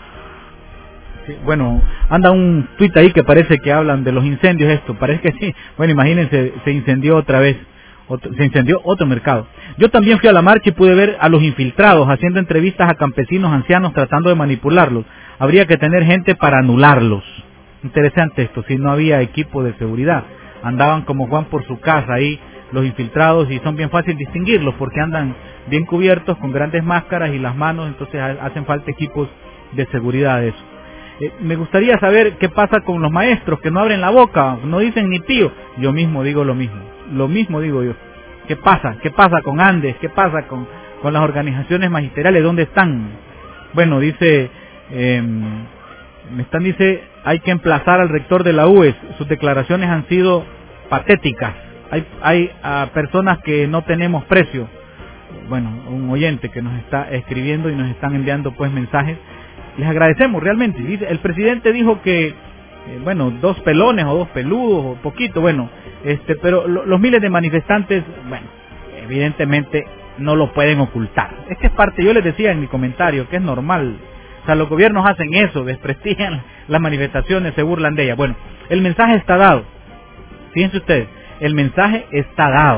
Sí, bueno, anda un tuit ahí que parece que hablan de los incendios, esto, parece que sí. Bueno, imagínense, se incendió otra vez, otro, se incendió otro mercado. Yo también fui a la marcha y pude ver a los infiltrados haciendo entrevistas a campesinos ancianos tratando de manipularlos. Habría que tener gente para anularlos. Interesante esto, si no había equipo de seguridad. Andaban como Juan por su casa ahí, los infiltrados, y son bien fácil distinguirlos porque andan bien cubiertos con grandes máscaras y las manos, entonces hacen falta equipos de seguridad de eso. Eh, me gustaría saber qué pasa con los maestros que no abren la boca, no dicen ni pío. Yo mismo digo lo mismo, lo mismo digo yo. ¿Qué pasa? ¿Qué pasa con Andes? ¿Qué pasa con, con las organizaciones magisteriales? ¿Dónde están? Bueno, dice, eh, me están, dice, hay que emplazar al rector de la U E S. Sus declaraciones han sido patéticas. Hay, hay a personas que no tenemos precio. Bueno, un oyente que nos está escribiendo y nos están enviando pues mensajes. Les agradecemos realmente. Dice, el presidente dijo que, eh, bueno, dos pelones o dos peludos o poquito, bueno, este, pero lo, los miles de manifestantes, bueno, evidentemente no lo pueden ocultar. Es que es parte, yo les decía en mi comentario, que es normal. O sea, los gobiernos hacen eso, desprestigian las manifestaciones, se burlan de ellas. Bueno, el mensaje está dado. Fíjense ustedes, el mensaje está dado.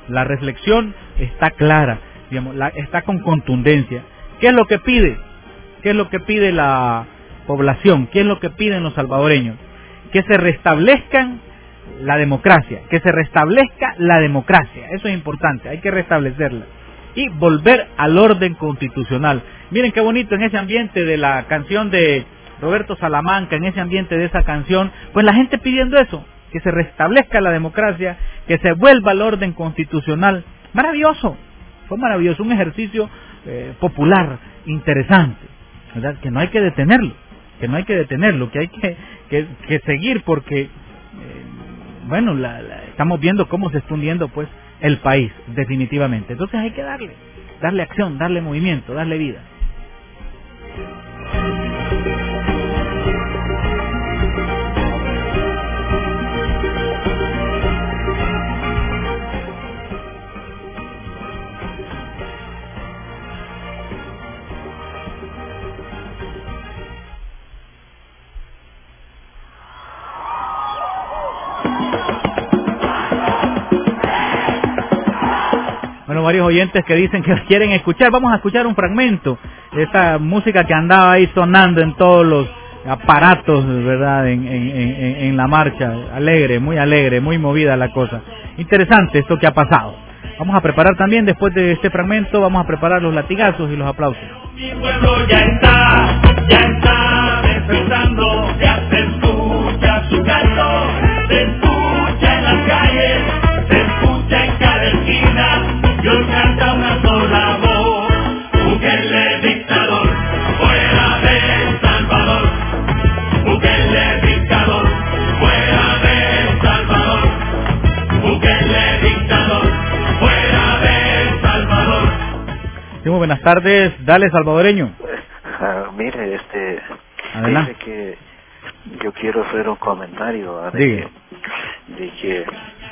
La reflexión está clara, digamos, la, está con contundencia. ¿Qué es lo que pide? ¿Qué es lo que pide la población? ¿Qué es lo que piden los salvadoreños? Que se restablezcan la democracia, que se restablezca la democracia. Eso es importante, hay que restablecerla. Y volver al orden constitucional. Miren qué bonito en ese ambiente de la canción de Roberto Salamanca, en ese ambiente de esa canción, pues la gente pidiendo eso, que se restablezca la democracia, que se vuelva al orden constitucional. Maravilloso, fue maravilloso, un ejercicio eh, popular, interesante, ¿verdad? Que no hay que detenerlo, que no hay que detenerlo, que hay que, que, que seguir porque, eh, bueno, la, la, estamos viendo cómo se está hundiendo pues el país, definitivamente. Entonces hay que darle, darle acción, darle movimiento, darle vida. Bueno, varios oyentes que dicen que quieren escuchar. Vamos a escuchar un fragmento de esta música que andaba ahí sonando en todos los aparatos, ¿verdad? En, en, en, en la marcha. Alegre, muy alegre, muy movida la cosa. Interesante esto que ha pasado. Vamos a preparar también, después de este fragmento, vamos a preparar los latigazos y los aplausos. Mi pueblo ya está, ya está despertando, ya se escucha su canto, se escucha en las calles, se escucha en cada esquina. Yo canta una sola voz, Bukele dictador, fuera de El Salvador. Bukele dictador, fuera de El Salvador. Bukele dictador, fuera de El Salvador. Sí, muy buenas tardes, dale salvadoreño. Uh, mire, este, Adelante. dice que yo quiero hacer un comentario ¿verdad? de Diga. que, de que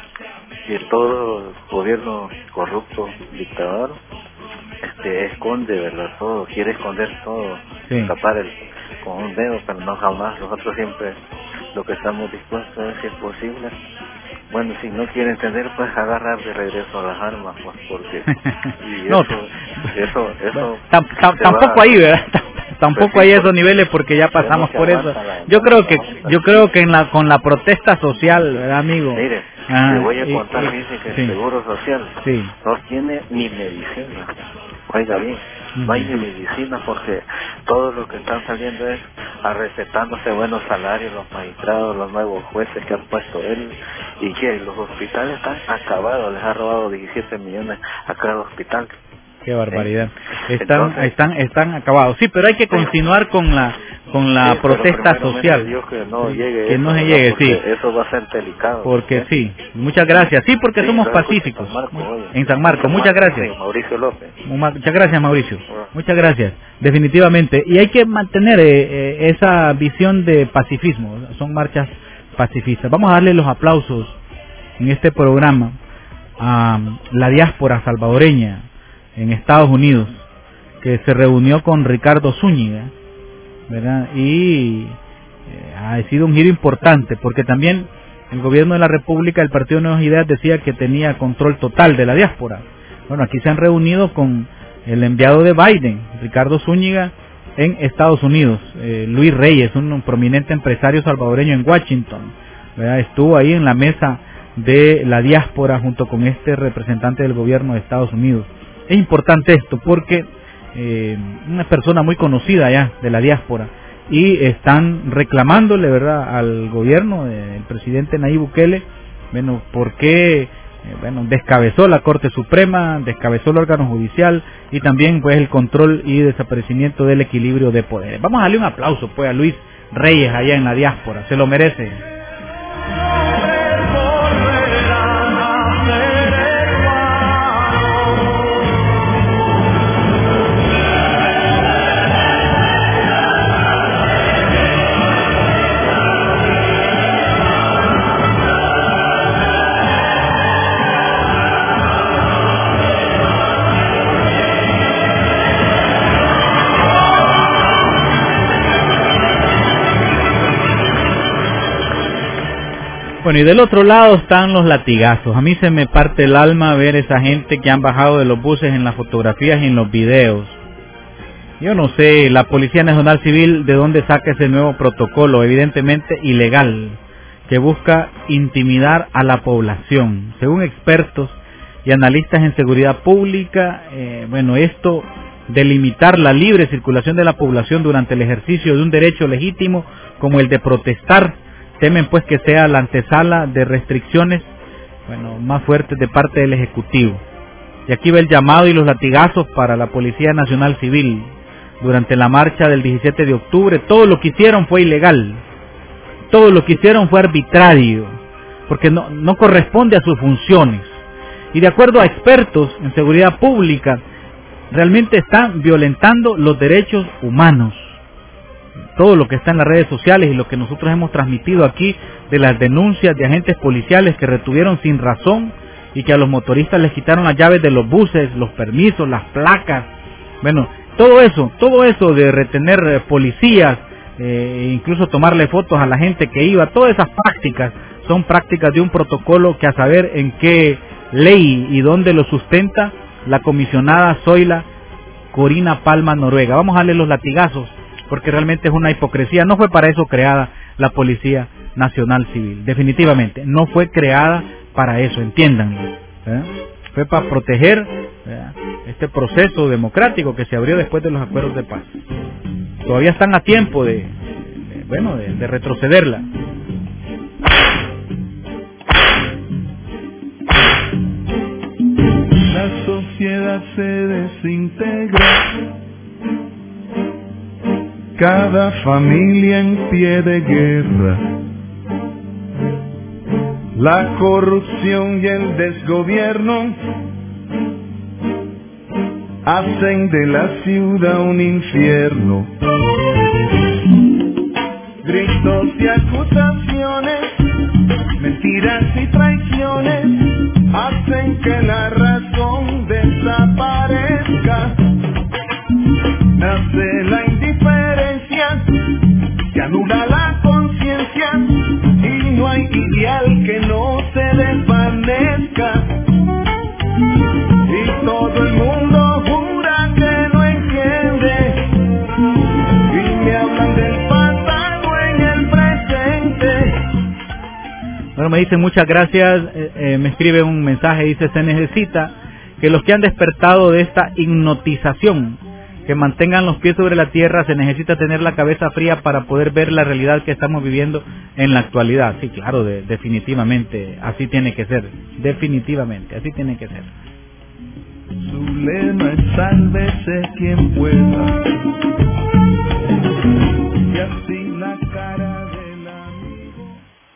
que todo gobierno corrupto, dictador, este esconde, ¿verdad? Todo, quiere esconder todo, sí. tapar el, con un dedo, pero no jamás. Nosotros siempre lo que estamos dispuestos es, si es posible, bueno, si no quiere entender, pues agarrar de regreso las armas, pues, porque y no, eso, eso, eso, tam, tam, tampoco va, ahí, ¿verdad? Tampoco pues, hay esos niveles porque ya pasamos por eso. Yo creo que, yo creo que en la, con la protesta social, ¿verdad, amigo? Mire, ah, le voy a y, contar, y, dice que sí. el Seguro Social sí. no tiene ni medicina. Oiga bien, no hay ni medicina porque todo lo que están saliendo es a recetándose buenos salarios los magistrados, los nuevos jueces que han puesto él, y que los hospitales están acabados, les ha robado diecisiete millones a cada hospital. Qué barbaridad. Están, Entonces, están, están acabados. Sí, pero hay que continuar con la, con la sí, protesta social. Dios que no sí, llegue que eso, no se ¿no? llegue, Porque sí. eso va a ser delicado. Porque sí. Muchas gracias. Sí, porque sí, somos pacíficos. En San Marco, en San Marco. Muchas gracias. Sí, Mauricio López. Muchas gracias, Mauricio. Muchas gracias. Definitivamente. Y hay que mantener eh, eh, esa visión de pacifismo. Son marchas pacifistas. Vamos a darle los aplausos en este programa a la diáspora salvadoreña en Estados Unidos, que se reunió con Ricardo Zúñiga, ¿verdad? Y eh, ha sido un giro importante, porque también el gobierno de la República, el Partido Nuevas Ideas, decía que tenía control total de la diáspora. Bueno, aquí se han reunido con el enviado de Biden, Ricardo Zúñiga, en Estados Unidos. Eh, Luis Reyes, un prominente empresario salvadoreño en Washington, ¿verdad? Estuvo ahí en la mesa de la diáspora junto con este representante del gobierno de Estados Unidos. Es importante esto porque eh, una persona muy conocida ya de la diáspora, y están reclamándole, ¿verdad?, al gobierno del presidente Nayib Bukele, bueno, porque eh, bueno, descabezó la Corte Suprema, descabezó el órgano judicial y también pues el control y desaparecimiento del equilibrio de poderes. Vamos a darle un aplauso pues a Luis Reyes allá en la diáspora, se lo merece. Bueno, y del otro lado están los latigazos. A mí se me parte el alma ver esa gente que han bajado de los buses en las fotografías y en los videos. Yo no sé, la Policía Nacional Civil de dónde saca ese nuevo protocolo, evidentemente ilegal, que busca intimidar a la población. Según expertos y analistas en seguridad pública, eh, bueno, esto de limitar la libre circulación de la población durante el ejercicio de un derecho legítimo como el de protestar, temen pues que sea la antesala de restricciones, bueno, más fuertes de parte del Ejecutivo. Y aquí va el llamado y los latigazos para la Policía Nacional Civil. Durante la marcha del diecisiete de octubre, todo lo que hicieron fue ilegal, todo lo que hicieron fue arbitrario, porque no, no corresponde a sus funciones. Y de acuerdo a expertos en seguridad pública, realmente están violentando los derechos humanos. Todo lo que está en las redes sociales y lo que nosotros hemos transmitido aquí de las denuncias de agentes policiales que retuvieron sin razón y que a los motoristas les quitaron las llaves de los buses, los permisos, las placas. Bueno, todo eso, todo eso de retener eh, policías, eh, incluso tomarle fotos a la gente que iba, todas esas prácticas son prácticas de un protocolo que a saber en qué ley y dónde lo sustenta la comisionada Zoila Corina Palma Noruega. Vamos a darle los latigazos porque realmente es una hipocresía. No fue para eso creada la Policía Nacional Civil, definitivamente, no fue creada para eso, entiéndanlo, ¿eh? Fue para proteger, ¿verdad?, este proceso democrático que se abrió después de los acuerdos de paz. Todavía están a tiempo de, de bueno, de, de retrocederla. La sociedad se desintegra, cada familia en pie de guerra. La corrupción y el desgobierno hacen de la ciudad un infierno. Gritos y acusaciones, mentiras y traiciones hacen que la razón desaparezca. Nace la indiferencia, se anula la conciencia y no hay ideal que no se desvanezca. Y todo el mundo jura que no entiende y me hablan del pasado en el presente. Bueno, me dice muchas gracias, eh, eh, me escribe un mensaje, dice: se necesita que los que han despertado de esta hipnotización, que mantengan los pies sobre la tierra. Se necesita tener la cabeza fría para poder ver la realidad que estamos viviendo en la actualidad. Sí, claro, de, definitivamente, así tiene que ser, definitivamente, así tiene que ser. Su lema es sálvese quien pueda, y así la cara del amigo.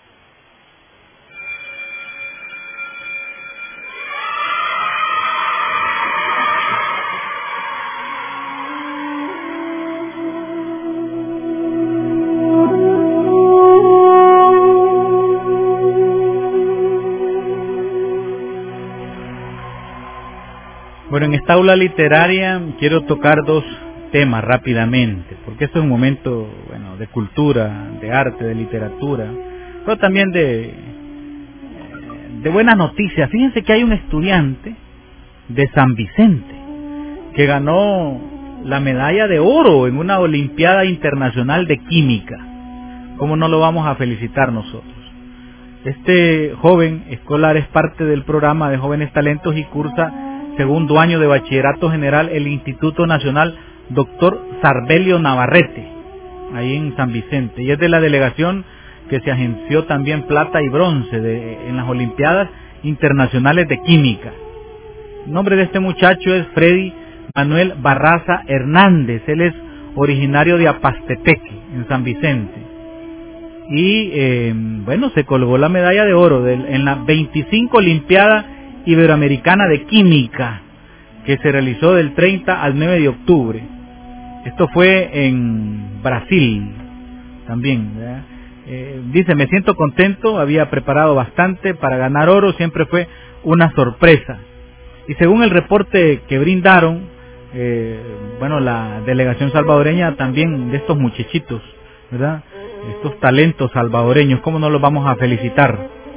Bueno, en esta aula literaria quiero tocar dos temas rápidamente, porque esto es un momento, bueno, de cultura, de arte, de literatura, pero también de, de buenas noticias. Fíjense que hay un estudiante de San Vicente que ganó la medalla de oro en una Olimpiada Internacional de Química. ¿Cómo no lo vamos a felicitar nosotros? Este joven escolar es parte del programa de Jóvenes Talentos y cursa segundo año de bachillerato general el Instituto Nacional Doctor Sarbelio Navarrete, ahí en San Vicente, y es de la delegación que se agenció también plata y bronce de, en las Olimpiadas Internacionales de Química. El nombre de este muchacho es Freddy Manuel Barraza Hernández. Él es originario de Apastepeque, en San Vicente, y eh, bueno, se colgó la medalla de oro de, en la veinticinco Olimpiada Iberoamericana de Química, que se realizó del treinta al nueve de octubre. Esto fue en Brasil también, ¿verdad? Eh, dice: me siento contento, había preparado bastante para ganar oro, siempre fue una sorpresa. Y según el reporte que brindaron, eh, bueno, la delegación salvadoreña también de estos muchachitos, ¿verdad?, estos talentos salvadoreños, ¿cómo no los vamos a felicitar?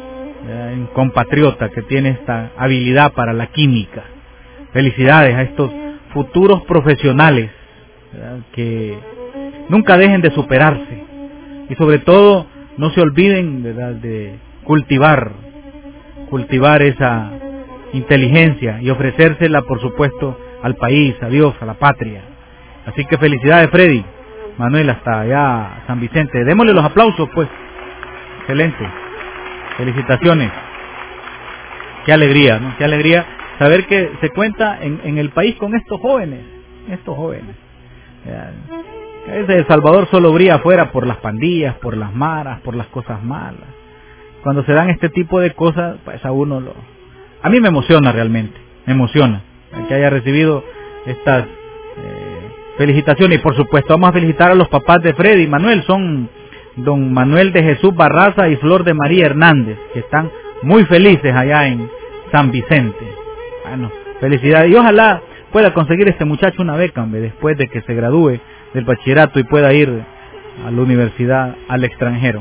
¿verdad? Un compatriota que tiene esta habilidad para la química. Felicidades a estos futuros profesionales, ¿verdad? Que nunca dejen de superarse y sobre todo no se olviden, ¿verdad?, de cultivar, cultivar esa inteligencia y ofrecérsela, por supuesto, al país, a Dios, a la patria. Así que felicidades, Freddy, Manuel, hasta allá San Vicente. Démosle los aplausos, pues. Excelente. Felicitaciones. Qué alegría, ¿no? Qué alegría saber que se cuenta en, en el país con estos jóvenes, estos jóvenes. A veces El Salvador solo brilla afuera por las pandillas, por las maras, por las cosas malas. Cuando se dan este tipo de cosas, pues a uno lo... A mí me emociona realmente, me emociona que haya recibido estas eh, felicitaciones. Y por supuesto vamos a felicitar a los papás de Freddy y Manuel, son don Manuel de Jesús Barraza y Flor de María Hernández, que están muy felices allá en San Vicente. Bueno, felicidades, y ojalá pueda conseguir este muchacho una beca, hombre, después de que se gradúe del bachillerato y pueda ir a la universidad al extranjero.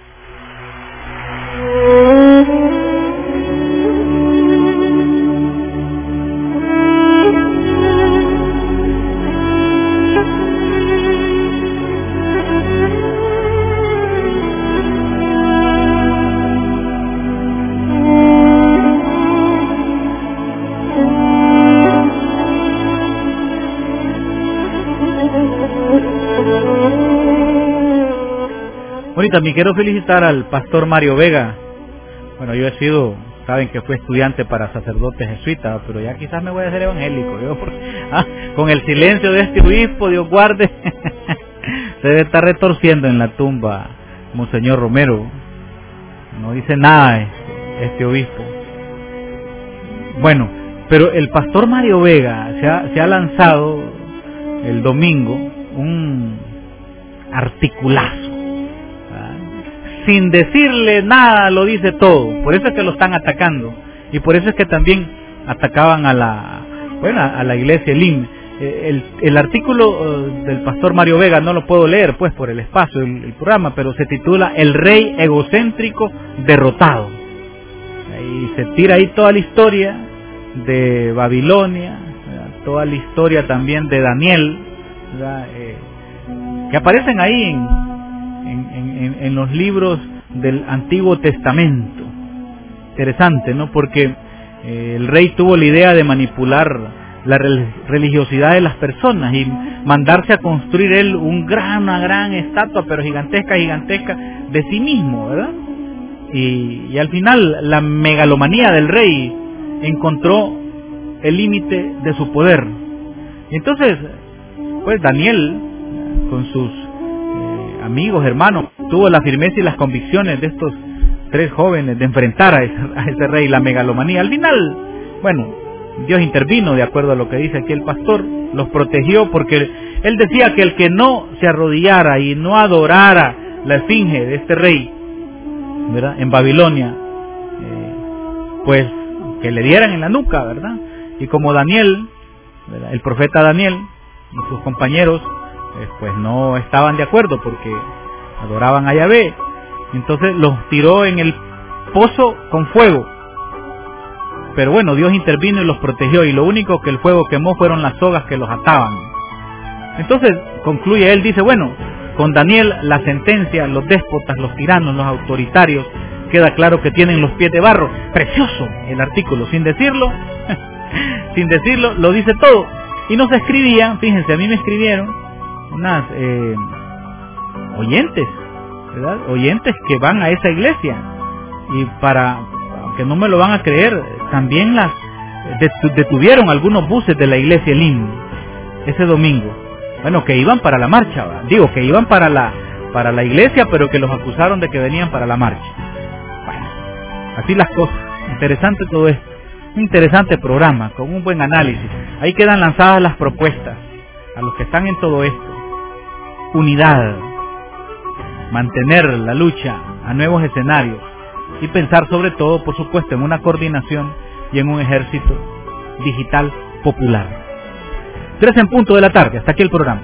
Bueno, y también quiero felicitar al pastor Mario Vega. Bueno, yo he sido, saben que fui estudiante para sacerdote jesuita, pero ya quizás me voy a hacer evangélico. Yo, porque, ah, con el silencio de este obispo, Dios guarde, se debe estar retorciendo en la tumba Monseñor Romero. No dice nada este obispo. Bueno, pero el pastor Mario Vega se ha, se ha lanzado el domingo un articulazo. Sin decirle nada lo dice todo. Por eso es que lo están atacando y por eso es que también atacaban a la, bueno, a la iglesia Elim. El, el artículo del pastor Mario Vega no lo puedo leer pues por el espacio del el programa, pero se titula El rey egocéntrico derrotado, y se tira ahí toda la historia de Babilonia, ¿verdad? Toda la historia también de Daniel, eh, que aparecen ahí en En, en, en los libros del Antiguo Testamento. Interesante, ¿no? Porque eh, el rey tuvo la idea de manipular la religiosidad de las personas y mandarse a construir él un gran, una gran estatua, pero gigantesca, gigantesca, de sí mismo, ¿verdad? Y, y al final la megalomanía del rey encontró el límite de su poder. Y entonces, pues Daniel, con sus amigos, hermanos, tuvo la firmeza y las convicciones de estos tres jóvenes de enfrentar a ese, a ese rey, la megalomanía. Al final, bueno, Dios intervino de acuerdo a lo que dice aquí el pastor, los protegió porque él decía que el que no se arrodillara y no adorara la esfinge de este rey, ¿verdad?, en Babilonia, eh, pues que le dieran en la nuca, ¿verdad? Y como Daniel, ¿verdad?, el profeta Daniel y sus compañeros, pues no estaban de acuerdo porque adoraban a Yahvé, entonces los tiró en el pozo con fuego. Pero bueno, Dios intervino y los protegió, y lo único que el fuego quemó fueron las sogas que los ataban. Entonces concluye, él dice, bueno, con Daniel la sentencia, los déspotas, los tiranos, los autoritarios, queda claro que tienen los pies de barro. Precioso el artículo, sin decirlo, sin decirlo, lo dice todo. Y nos escribían, fíjense, a mí me escribieron unas eh, oyentes, ¿verdad?, oyentes que van a esa iglesia, y para, aunque no me lo van a creer, también las detuvieron algunos buses de la iglesia Elim ese domingo. Bueno, que iban para la marcha, ¿verdad? Digo, que iban para la para la iglesia, pero que los acusaron de que venían para la marcha. Bueno, así las cosas. Interesante todo esto. Un interesante programa, con un buen análisis. Ahí quedan lanzadas las propuestas a los que están en todo esto. Unidad, mantener la lucha a nuevos escenarios y pensar sobre todo, por supuesto, en una coordinación y en un ejército digital popular. Tres en punto de la tarde, hasta aquí el programa.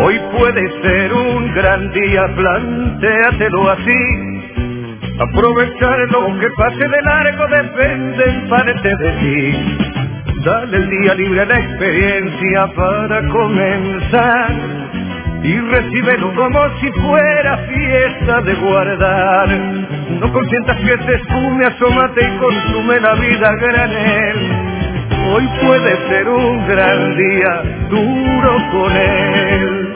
Hoy puede ser un gran día, plantéatelo así. Aprovechar lo que pase de largo depende en parte de ti. Dale el día libre a la experiencia para comenzar y recíbelo como si fuera fiesta de guardar. No consientas que se esfume, asómate y consume la vida a granel. Hoy puede ser un gran día, duro con él.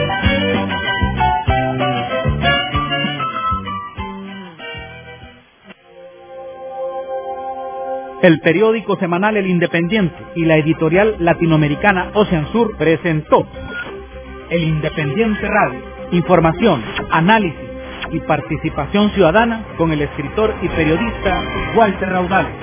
El periódico semanal El Independiente y la editorial latinoamericana Ocean Sur presentó El Independiente Radio. Información, análisis y participación ciudadana con el escritor y periodista Walter Raudales.